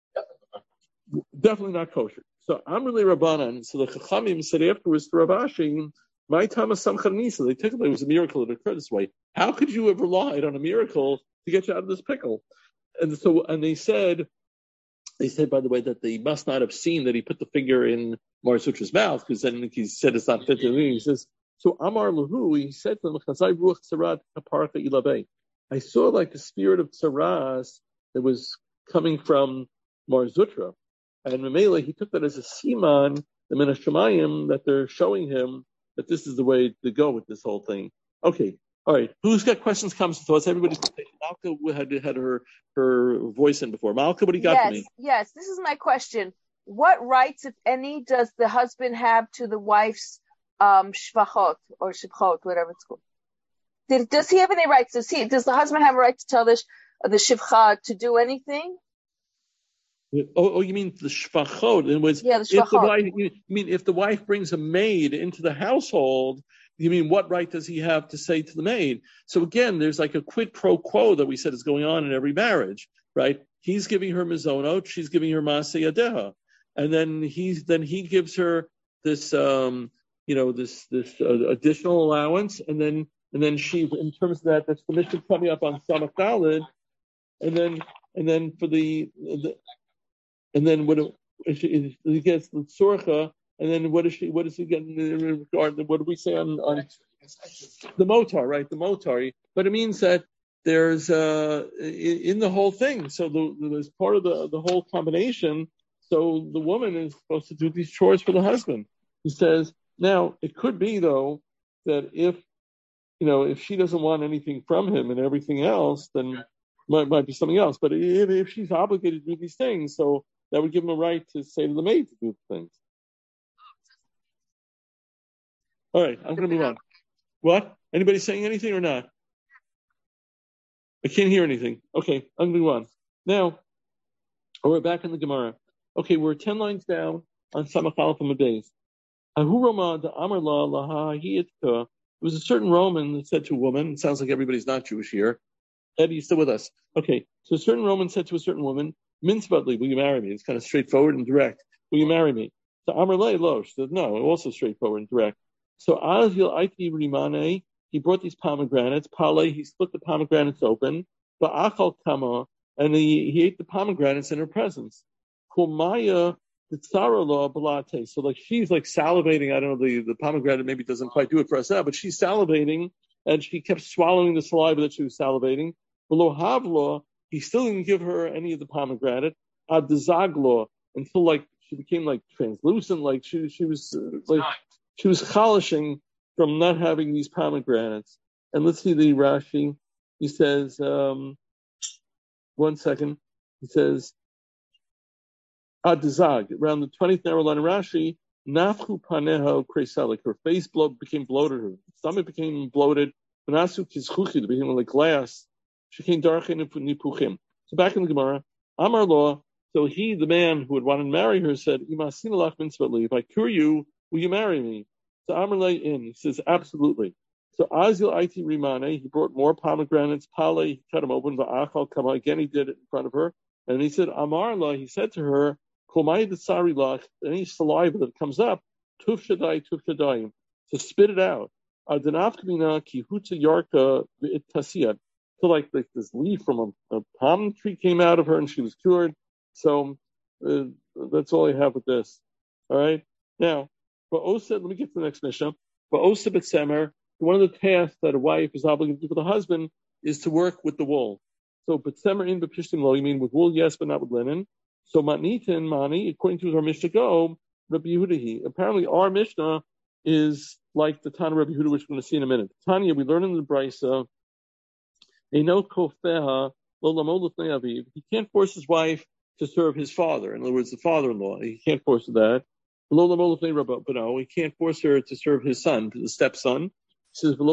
Speaker 1: Definitely not kosher. So I'm really Rabbanan. So the Chachamim said afterwards to Rav Ashi, my time of Samchar Nisa, they took it, it was a miracle that occurred this way. How could you have relied on a miracle to get you out of this pickle? And so, and they said, they said, by the way, that they must not have seen that he put the finger in Mar Sutra's mouth, because then he said it's not fit to me. He says, so Amar Lahu, he said to them, Chazai Ruach Tzarat Kaparcha Ilabei. I saw like the spirit of Tzaras that was coming from Mar Zutra. And Mamela, he took that as a siman, the Min HaShamayim, that they're showing him that this is the way to go with this whole thing. Okay, all right. Who's got questions, comments, and thoughts? Everybody's Malka had had her her voice in before. Malka, what do you got
Speaker 5: yes,
Speaker 1: for me?
Speaker 5: Yes, this is my question. What rights, if any, does the husband have to the wife's um, shvachot or shivchot, whatever it's called? Did, does he have any rights? Does he? Does the husband have a right to tell the the shivcha to do anything?
Speaker 1: Oh, oh, you mean the shvachot? In words,
Speaker 5: yeah, the shvachot.
Speaker 1: If the wife, you mean if the wife brings a maid into the household, you mean what right does he have to say to the maid? So again, there's like a quid pro quo that we said is going on in every marriage, right? He's giving her mizonot, she's giving her maaseh yadeha, and then he's then he gives her this, um, you know, this this uh, additional allowance, and then and then she, in terms of that, that's the mission coming up on Samach Daled, and then and then for the, the and then what it, he gets the tzorcha, and then what is she? What does he get in regard? What do we say on, on the motar? Right, the motar. But it means that there's uh, in the whole thing. So the, there's part of the the whole combination. So the woman is supposed to do these chores for the husband. He says, now it could be though that if you know if she doesn't want anything from him and everything else, then might might be something else. But if, if she's obligated to do these things, so that would give him a right to say to the maid to do things. All right, I'm going to move on. What? Anybody saying anything or not? I can't hear anything. Okay, I'm going to move on. Now, oh, we're back in the Gemara. Okay, we're ten lines down on Samach Aleph Amud Beis. Ahuroma the Amar La Laha Hiyitka. It was a certain Roman that said to a woman. It sounds like everybody's not Jewish here. Eddie, you still with us? Okay, so a certain Roman said to a certain woman, Minsvadli, will you marry me? It's kind of straightforward and direct. Will you marry me? So Amar Le Lo, she said, no, also straightforward and direct. So Azil Aiti Rimane, he brought these pomegranates. Pale, he split the pomegranates open. Ba'achal Kama, and he, he ate the pomegranates in her presence. Kumaya Tsarala Balate. So like she's like salivating. I don't know, the, the pomegranate maybe doesn't quite do it for us now, but she's salivating, and she kept swallowing the saliva that she was salivating. Below Havla, he still didn't give her any of the pomegranate. Ad Zagla, until like she became like translucent, like she she was uh, like she was chalishing from not having these pomegranates. And let's see the Rashi. He says, um, one second. He says, Ad Zag, around the twentieth narrow line of Rashi, Nafchu paneha kreselik. Her face blow, became bloated. Her stomach became bloated. V'nasu kizchuchi, became like glass. She came dark in nipuchim. So back in the Gemara, Amar Lo, so he, the man who had wanted to marry her, said, if I cure you, will you marry me? So Amar Le in, he says, absolutely. So Azil Aiti Rimane, he brought more pomegranates, Pale, he cut them open, Va'achal Kama, again he did it in front of her. And he said, Amar La, he said to her, Komai Tsari Lach, any saliva that comes up, Tuf Shadai, Tuf Shadai, to spit it out. Adanafkamina Kihuta Yarka Tasiyat. So like, like this leaf from a, a palm tree came out of her and she was cured. So uh, that's all I have with this. All right. Now, but Osa, let me get to the next Mishnah. But Osa B'Tsemer, one of the tasks that a wife is obligated to do for the husband is to work with the wool. So B'Tsemer in B'Pishtim Lo, you mean with wool, yes, but not with linen. So Matnitin Mani, according to our Mishnah go, Rabbi Yehudahi. Apparently, our Mishnah is like the Tana Rabbi Yehuda, which we're going to see in a minute. Tanya, we learn in the Brisa. He can't force his wife to serve his father. In other words, the father-in-law. He can't force that. But no, he can't force her to serve his son, the stepson. He says,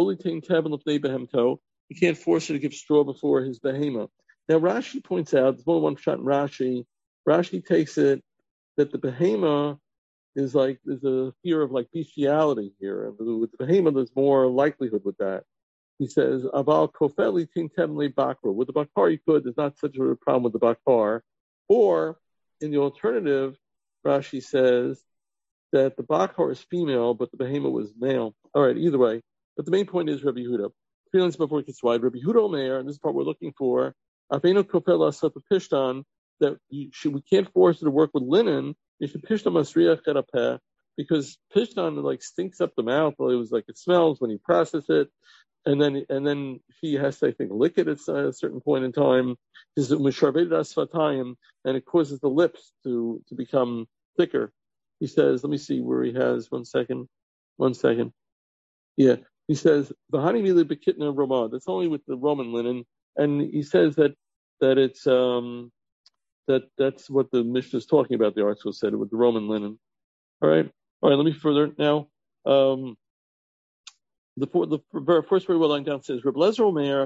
Speaker 1: he can't force her to give straw before his behemoth. Now Rashi points out, there's more one shot in Rashi. Rashi takes it that the behemoth is like, there's a fear of like bestiality here. And with the behemoth, there's more likelihood with that. He says, Aval kofeli tintemle bakra. With the bakar, you could, there's not such a problem with the bakar. Or, in the alternative, Rashi says that the bakar is female, but the behemoth was male. All right, either way. But the main point is Rabbi Yehuda. Feelings before it gets wide. Rabbi Yehuda Omer, and this is part we're looking for, Afeno kofela sota pishtan, that you should, we can't force her to work with linen. You should pishtan masriach erapeh, because pishtan like stinks up the mouth. It was like it smells when you process it, and then and then she has to I think lick it at a certain point in time. Is misharbedet asfatayim, and it causes the lips to to become thicker. He says, let me see where he has one second, one second. Yeah, he says v'hani mili bekitna Roma. That's only with the Roman linen, and he says that that it's um. That that's what the Mishnah is talking about. The article said it with the Roman linen. All right, all right. Let me further now. Um, the, the first very well line down says Reb Lezer Omer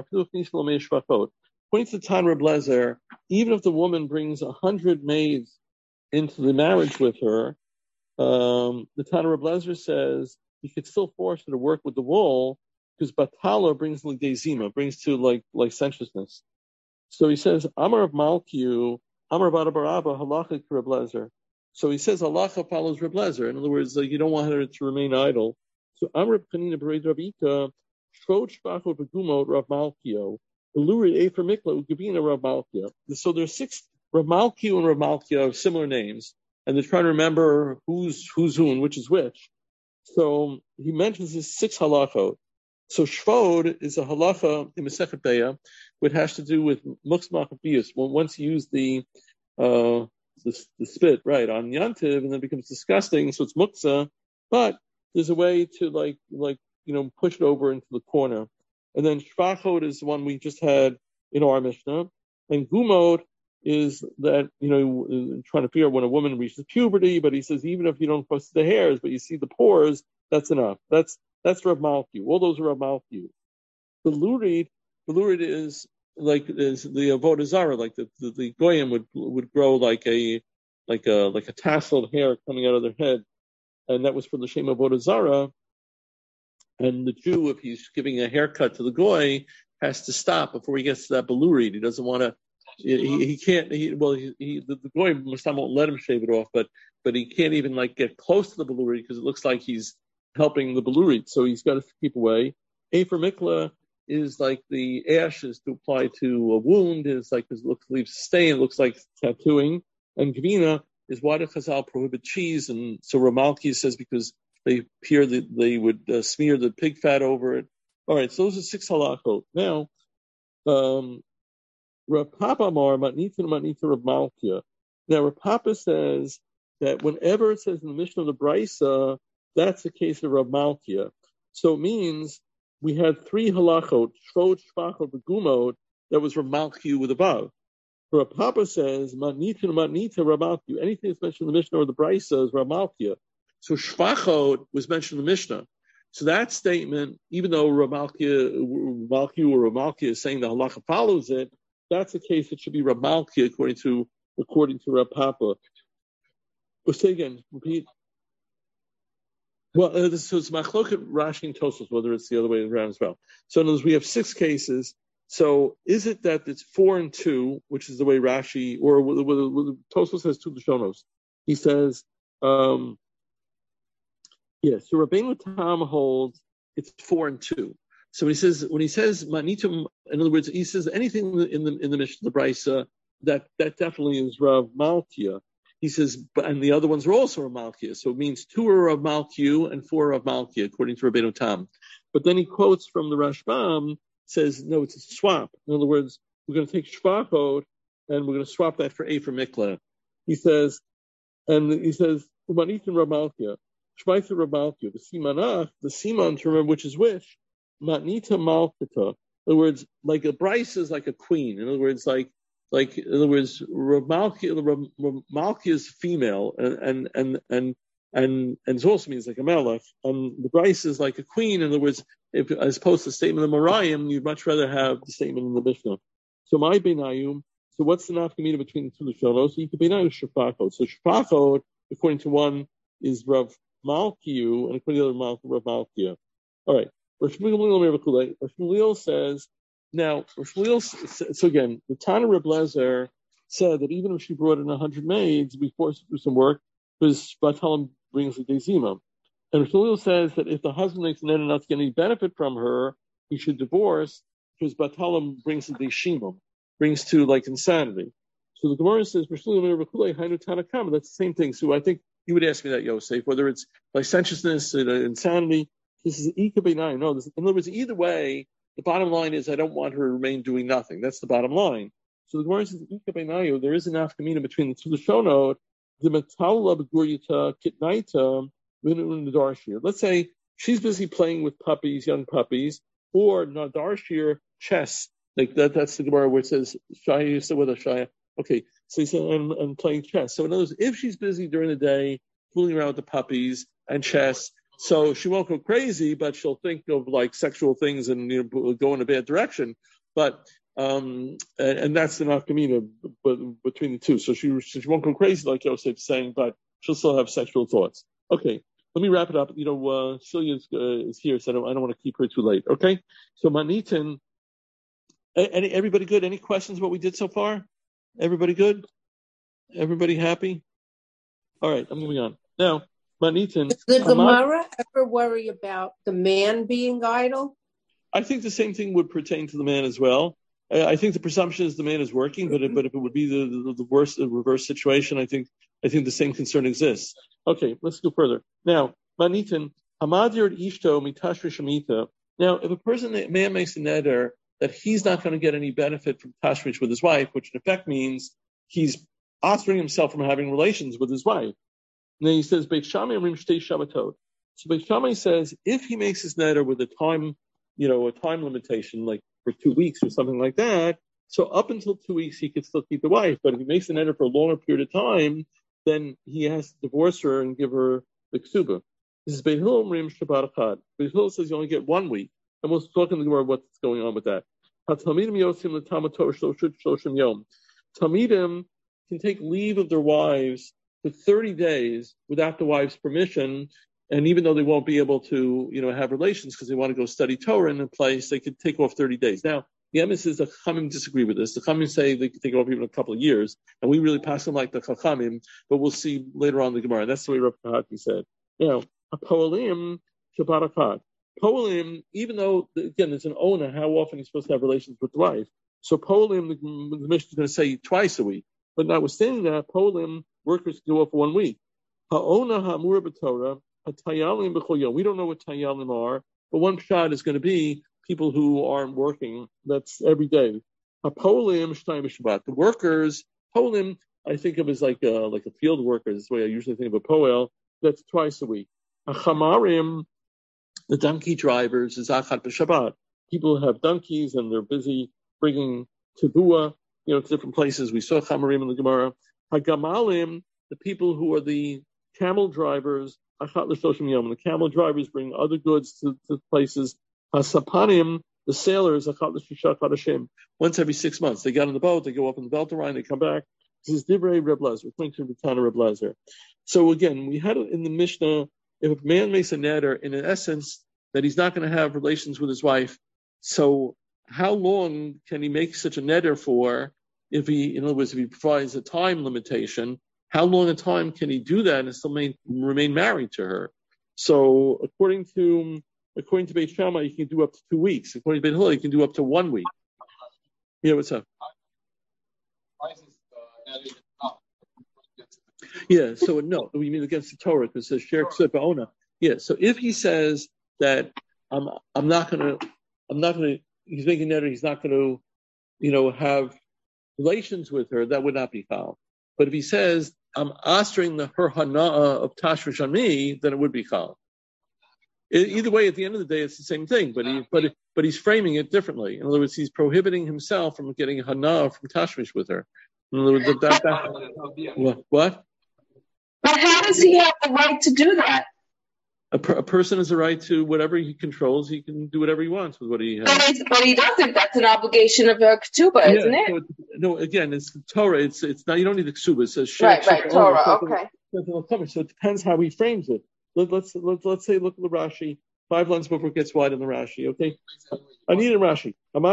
Speaker 1: points to Tan Reb Lezer. Even if the woman brings a hundred maids into the marriage with her, um, the Tan Reb Lezer says you could still force her to work with the wool because Batala brings legazima, brings to like licentiousness. So he says Amar of Malkiu. Amar Bada Baraba halacha Reb Lezer. So he says halacha follows Reb Lezer. In other words, like you don't want her to remain idle. So Amar Panina Bered Rabika Shrod Shvacho Begumot Rav Malkio Belurid Efer Mikla Ugabina Rav Malkia. So there's six Rav Malkio and Rav Malkia have similar names, and they're trying to remember who's who's who and which is which. So he mentions this six halachot. So Shvod is a halacha in Masechet Beya, which has to do with muks machapiyus. Once you use the, uh, the the spit right on yantiv, and then it becomes disgusting, so it's muksa. But there's a way to like like you know push it over into the corner. And then shvachot is the one we just had in our Mishnah, and gumot is that you know trying to figure out when a woman reaches puberty. But he says even if you don't post the hairs, but you see the pores, that's enough. That's That's Rav Malkiu. All those are Rav Malkiu. The lurid, the lurid is like is the avodah zarah, like the, the the goyim would would grow like a like a like a tasseled hair coming out of their head, and that was for the shem avodah zarah. And the Jew, if he's giving a haircut to the goy, has to stop before he gets to that belurid. He doesn't want to. He, he can't. He, well, he, he the, the goy won't let him shave it off, but but he can't even like get close to the belurid because it looks like he's helping the belurid, so he's got to keep away. Efer Mikla is like the ashes to apply to a wound, is like it looks leaves a stain, it looks like tattooing. And Gvina is why do Chazal prohibit cheese? And so Ramalki says because they appear that they would uh, smear the pig fat over it. All right, so those are six halachot. Now, um, Rav Papa Mar Matnita Matnita Rav Malkia. Now Rav Papa says that whenever it says in the Mishnah of the Brisa, that's the case of Rav Malkia. So it means we had three halachot, Shrod, Shvachot, Begumot, that was Rav Malkia with above. Rav Papa says, Matnita, Matnita, Rav Malkia. Anything that's mentioned in the Mishnah or the Brisa is Rav Malkia. So Shvachot was mentioned in the Mishnah. So that statement, even though Rav Malkia, Malkia or Rav Malkia is saying the halacha follows it, that's the case it should be Rav Malkia according to according to Rav Papa. We'll say again, repeat. Well, uh, so it's machloket Rashi and Tosfos, whether it's the other way around as well. So in other words, we have six cases. So is it that it's four and two, which is the way Rashi, or Tosfos has two Lashonos? He says, um, yeah, so Rabbeinu Tam holds it's four and two. So when he says, when he says Manitum, in other words, he says anything in the in the Mishnah, the Brisa, that that definitely is Rav Malkia. He says, and the other ones are also Rav Malkia. So it means two are Rav Malkiu and four are Rav Malkia, according to Rabbeinu Tam. But then he quotes from the Rashbam, says, no, it's a swap. In other words, we're going to take Shvachot and we're going to swap that for Efer Mikla. He says, and he says, Umanit and Rav Malkia, Shvaitha Rav Malkia, the Simanach, the Siman to remember which is which, Matnita Malkita. In other words, like a Bryce is like a queen. In other words, like, Like, in other words, Rav Malkia, Rav Malkia is female, and and and and and it also means like a melech. And the Bryce is like a queen. In other words, if as opposed to the statement of Marayim, you'd much rather have the statement in the Mishnah. So my benayum. So what's the nafkamina between the two Lashonos? So you could benayum shafachot. So shafachot, according to one, is Rav Malkiu, and according to the other, Rav Malkiu. All right. Rosh Gamliel says, now, Rosh Gamliel, so again, the Tana Reb Lezer said that even if she brought in a hundred maids, we forced her to do some work, because Batalam brings the Dezima. And Rosh Gamliel says that if the husband makes an end not to get any benefit from her, he should divorce, because Batalam brings the Deshimam, brings to like insanity. So the Gemara says, that's the same thing. So I think you would ask me that, Yosef, whether it's licentiousness, uh, insanity. This is Ika B'nai. No, this, in other words, either way, the bottom line is I don't want her to remain doing nothing. That's the bottom line. So the Gemara says, Ika B'nai, there is an afkamina between the two Lashonot, the Metalla B'guriyata Kitnaita, V'nun Nadarshir. Let's say she's busy playing with puppies, young puppies, or Nadarshir chess. Like that, that's the Gemara where it says, Shaya used to with a Shaya. Okay, so he said, and, and playing chess. So in other words, if she's busy during the day, fooling around with the puppies and chess, so she won't go crazy, but she'll think of like sexual things and, you know, go in a bad direction. But um, and, and that's the nafkamina between the two. So she she won't go crazy like Yosef's saying, but she'll still have sexual thoughts. Okay, let me wrap it up. You know, uh, Celia is, uh, is here, so I don't, I don't want to keep her too late. Okay, so Manitin, any everybody good? Any questions? What we did so far? Everybody good? Everybody happy? All right, I'm moving on now. Manitin,
Speaker 3: Does the Gemara ever worry about the man being idle?
Speaker 1: I think the same thing would pertain to the man as well. I think the presumption is the man is working, but, but if it would be the, the, the worst, the reverse situation, I think I think the same concern exists. Okay, let's go further. Now, Manitin, Hamadir Ishto Mitashra Shemitah. Now, if a person, a man makes a neder that he's not going to get any benefit from tashmish with his wife, which in effect means he's ostering himself from having relations with his wife. And then he says, Beit Shammai Amrim Shtei Shabbatot. So Beit Shammai says, if he makes his neder with a time, you know, a time limitation, like for two weeks or something like that, so up until two weeks he could still keep the wife. But if he makes the neder for a longer period of time, then he has to divorce her and give her the ksuba. This is Beit Hillel Amrim Shabbat Echad. Beit Hillel says you only get one week. And we'll talk in the Gemara what's going on with that. Talmidim Yosim L'Talmud Torah Shloshim Yom. Talmidim can take leave of their wives for thirty days without the wife's permission, and even though they won't be able to, you know, have relations because they want to go study Torah in a place, they could take off thirty days. Now, the emes is the Chachamim disagree with this. The Chachamim say they can take off even a couple of years, and we really pass them like the Chachamim, but we'll see later on in the Gemara. That's the way Rav Kahati said. Now, Poalim Shabbat Echad. Poalim, even though, again, there's an owner, how often he's supposed to have relations with the wife. So Poalim, the, the Mishnah is going to say twice a week. But notwithstanding that, Poalim, workers can go off for one week. Ha'ona ha'amura b'Torah, ha'tayalim b'chol yom. We don't know what tayalim are, but one pshat is going to be people who aren't working. That's every day. Ha'poalim shtayim b'Shabbat. The workers, Poalim, I think of as like a, like a field worker. That's the way I usually think of a poel. That's twice a week. Ha'chamarim, the donkey drivers, is achat b'Shabbat. People have donkeys and they're busy bringing tabua, you know, to different places. We saw chamarim in the Gemara. Hagamalim, the people who are the camel drivers, achat l'shoshim yom. The camel drivers bring other goods to, to places. Hasapanim, the sailors, achat l'shishat hadashim. Once every six months, they get on the boat, they go up in the Beltline, they come back. This is Divrei Reb Lezer, according to the Tana Reb Lezer. So again, we had it in the Mishnah. If a man makes a neder, in essence, that he's not going to have relations with his wife, so how long can he make such a neder for? If he, in other words, if he provides a time limitation, how long a time can he do that and still main, remain married to her? So according to according to Beit Shammai, you can do up to two weeks. According to Beit Hillel, you can do up to one week. Yeah, what's up? Yeah, so no, we mean against the Torah because it says Sher Kseh Ba'ona. Yeah, so if he says that I'm I'm not gonna I'm not gonna he's making neder, he's not gonna, you know, have relations with her, that would not be chal. But if he says I'm ostering the her hana'ah of tashmish on me, then it would be chal. Either way, at the end of the day, it's the same thing, but he but but he's framing it differently. In other words, he's prohibiting himself from getting hana'ah from tashmish with her. In other words, that, that, that, what? what?
Speaker 5: But how does he have the right to do that?
Speaker 1: A, per, a person has a right to whatever he controls. He can do whatever he wants with what he has.
Speaker 5: But, he's, but he doesn't. That's an obligation of a ketubah,
Speaker 1: yeah,
Speaker 5: isn't it?
Speaker 1: So it? No, again, it's the Torah. It's it's not. You don't need the ketubah. It says
Speaker 5: right, right, Torah. Okay.
Speaker 1: So it depends how he frames it. Let, let's let's let's say look at the Rashi. Five lines before it gets wide in the Rashi. Okay. I need a Rashi.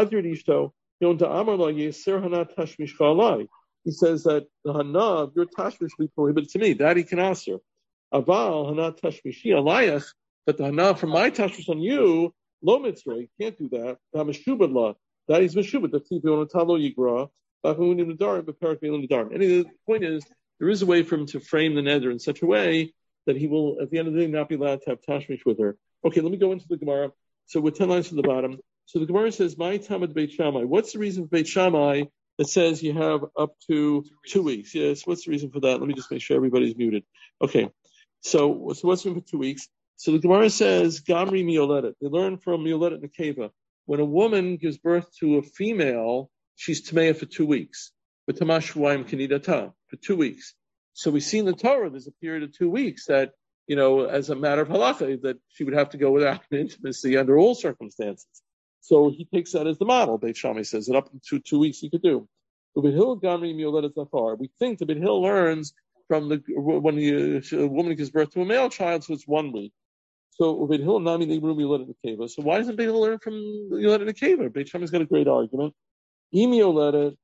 Speaker 1: He says that the hana of your tashmish will be prohibited to me. That he can answer. Aval hana tashmishi alayach, but the hana from my tashmish on you, lo mitzvah, you can't do that. Hameshubad law. That is meshubad. That's if you want to talo yigra. Anyway, the point is, there is a way for him to frame the neder in such a way that he will, at the end of the day, not be allowed to have tashmish with her. Okay, let me go into the Gemara. So we're ten lines from the bottom. So the Gemara says, "My tamad Beit Shammai." What's the reason for Beit Shammai that says you have up to two weeks? Yes. What's the reason for that? Let me just make sure everybody's muted. Okay. So, so what's the reason for two weeks? So the Gemara says, "Gamri mioledet." They learn from mioledet nekeva. When a woman gives birth to a female, she's tameya for two weeks. But tamashvaim kanidata for two weeks. So we see in the Torah there's a period of two weeks that, you know, as a matter of halacha, that she would have to go without intimacy under all circumstances. So he takes that as the model. Beit Shammai says that up to two weeks he could do. We think that Beit Hill learns from the when the, a woman gives birth to a male child, so it's one week. So Beit Hill nami neighbor cave. So why doesn't Beit Hill learn from Yolet in the cave? Beit Shammai's got a great argument. Right,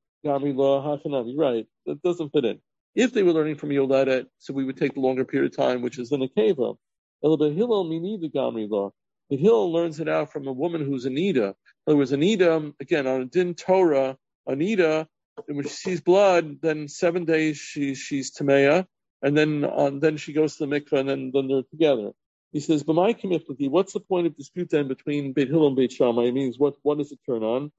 Speaker 1: that doesn't fit in. If they were learning from Yoledet, so we would take the longer period of time, which is in a keva. But Hillel learns it out from a woman who's Anida. In other words, Anida, again, on a din Torah, Anida, when she sees blood, then seven days she, she's Tameya, and then on, then she goes to the mikveh, and then, then they're together. He says, but my commitment, what's the point of dispute then between Beit Hillel and Beit Shammai? It means, what, what does it turn on?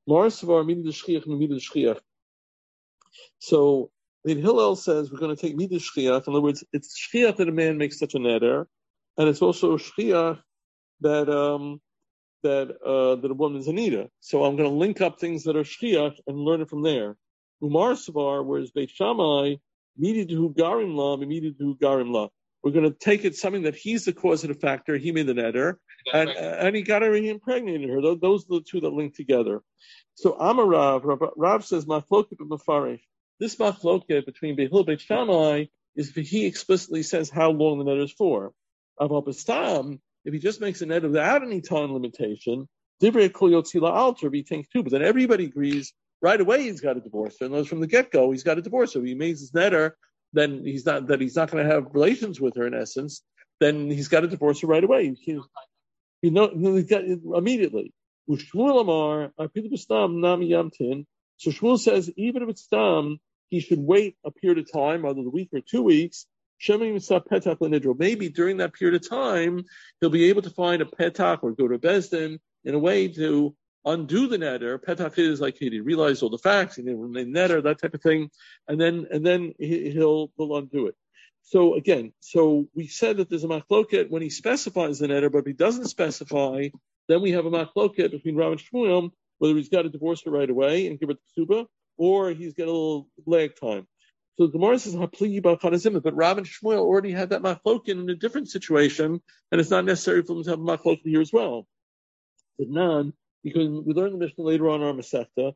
Speaker 1: So, Beit Hillel says we're going to take midas shchiach. In other words, it's shchiach that a man makes such a neder, and it's also shchiach that um, that uh, that a woman is anida. So I'm going to link up things that are shchiach and learn it from there. Umar Savar, whereas Beit Shammai, mididu garim la, mididu garim la. We're going to take it something that he's the causative factor. He made the neder, and and he got her, he impregnated her. Those, those are the two that link together. So Amarav, Rav, Rav says machloket b'mafarish. This machloket between Beit Hillel and Beit Shammai is if he explicitly says how long the neder is for. Aval b'stam, if he just makes a neder without any time limitation, divrei kol yotzila alter b'tink too. But then everybody agrees right away he's got to divorce her. And from the get go he's got to divorce her. If he makes his neder, then he's not that he's not going to have relations with her in essence. Then he's got to divorce her right away. He, he know he's got it immediately. Ushmuel amar apilu b'stam nami yamtin. So Shmuel says, even if it's stam, he should wait a period of time, either a week or two weeks. Maybe during that period of time, he'll be able to find a petach or go to Bezdin in a way to undo the neder. Petach is like he didn't realize all the facts, he didn't remain neder, that type of thing, and then and then he'll, he'll undo it. So again, so we said that there's a machloket when he specifies the neder, but if he doesn't specify, then we have a machloket between Rav and Shmuel, whether he's got to divorce her right away and give her the ksuba, or he's got a little lag time. So the Gemara says, but Rav and Shmuel already had that machloket in a different situation, and it's not necessary for them to have a machloket here as well. But none, because we learned the Mishnah later on in our Masechta,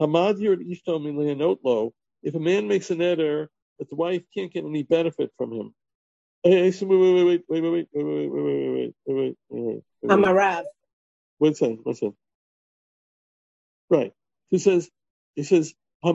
Speaker 1: if a man makes a neder that the wife can't get any benefit from him. Hey, wait, wait, wait, wait, wait, wait, wait, wait, wait, wait, wait, wait.
Speaker 3: I'm a Rav.
Speaker 1: Wait a second, wait a second. Right. He says, he says,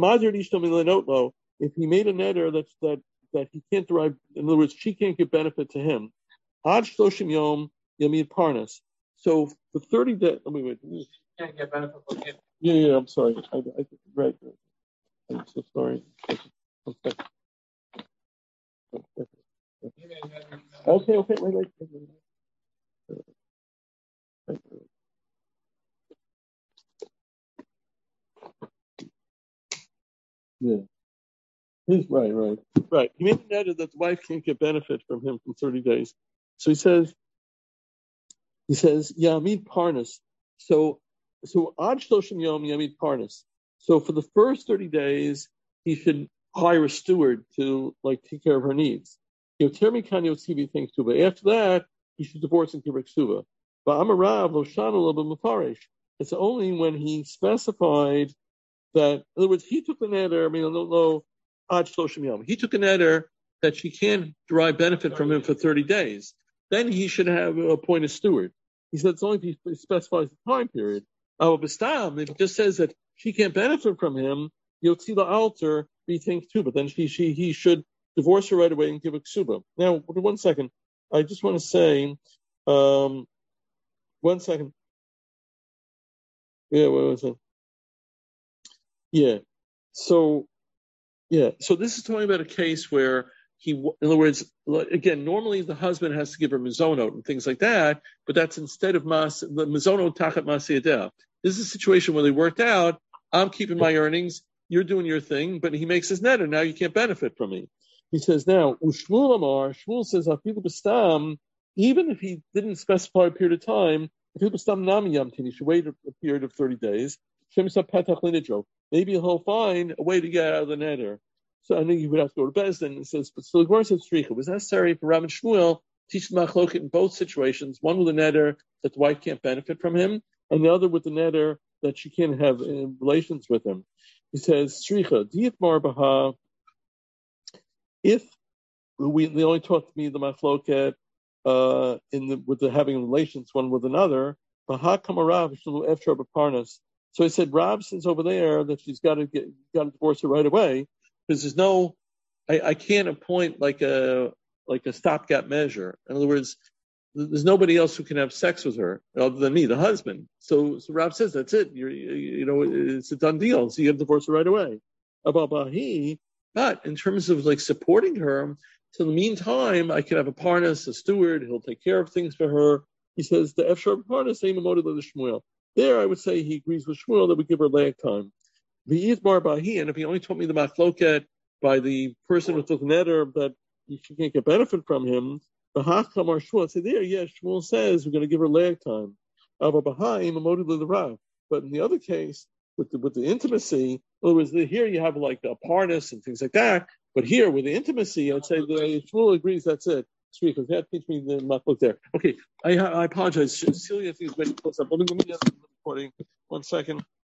Speaker 1: if he made a neder that that that he can't derive, in other words, she can't get benefit to him. Ad shloshim yom yamid parnas. So for thirty days, let me wait.
Speaker 2: She can't get benefit from him.
Speaker 1: Yeah, yeah, I'm sorry. I, I right. I'm so sorry. Okay, okay, okay, wait, wait, wait, wait. Wait, wait. Yeah. He's right, right, right. He made a neder that the wife can't get benefit from him for thirty days. So he says, he says, Yamid Parnas. So, so Ad Shloshim Yom Yamid Parnas. So for the first thirty days, he should hire a steward to like take care of her needs. Yotermi kan yotzivi thinks to, but after that, he should divorce and give her ksuba. But Amarav Loshana Loba Mufarish. It's only when he specified that, in other words, he took the neder, I mean, I don't know, Ad Shloshim Yom. He took a neder that she can't derive benefit from him for thirty days. Then he should have appointed a steward. He said it's only if he specifies the time period. Our Bistam, if it just says that she can't benefit from him, Yotzila alter rethinks too, but then she, she, he should divorce her right away and give a ksuba. Now, one second. I just want to say, um, one second. Yeah, what was it? Yeah. So, yeah. So this is talking about a case where he, in other words, again, normally the husband has to give her mizonot and things like that, but that's instead of mas, the mizonot tachat masiyadeh. This is a situation where they worked out, I'm keeping my earnings, you're doing your thing, but he makes his netter, now you can't benefit from me. He says now, Ushmuel Amar, Shmuel says, Afilu B'stam, even if he didn't specify a period of time, Afilu B'stam Nami Yamtin, he should wait a, a period of thirty days. Shemsa Petach Linidro. Maybe he'll find a way to get out of the netter. So I know you would have to go to Bezdin. It says, but still, Gemara says, Shricha. It was necessary for Rav and Shmuel to teach the machloket in both situations. One with the netter that the wife can't benefit from him, and the other with the netter that she can't have uh, relations with him. He says, Shricha, Diet Marbaha. If we they only taught me the machloket uh, in the with the having relations one with another, Baha Kamarav Efshar B'Parnas. So I said, Rab says over there that she's got to get got to divorce her right away because there's no, I, I can't appoint like a like a stopgap measure. In other words, there's nobody else who can have sex with her other than me, the husband. So, so Rab says that's it. You're, you, you know, it's a done deal. So you have to divorce her right away. About Bahi. But in terms of like supporting her, so in the meantime, I can have a parnas, a steward, he'll take care of things for her. He says the Efshar parnas, same emotive of the Shmuel. There, I would say he agrees with Shmuel that we give her lag time. The Bar Bahi, and if he only told me the machloket by the person with the netter that she can't get benefit from him, the Hacham or Shmuel, say there, yes, Shmuel says we're going to give her lag time. But in the other case, with the, with the intimacy, in other words, here you have like a parnas and things like that, but here with the intimacy, I'd say the Shmuel agrees that's it. Sweet, because that teach me the machloket there. Okay, I, I apologize. Celia, I think is waiting close up. Let me, let me get the recording. One second.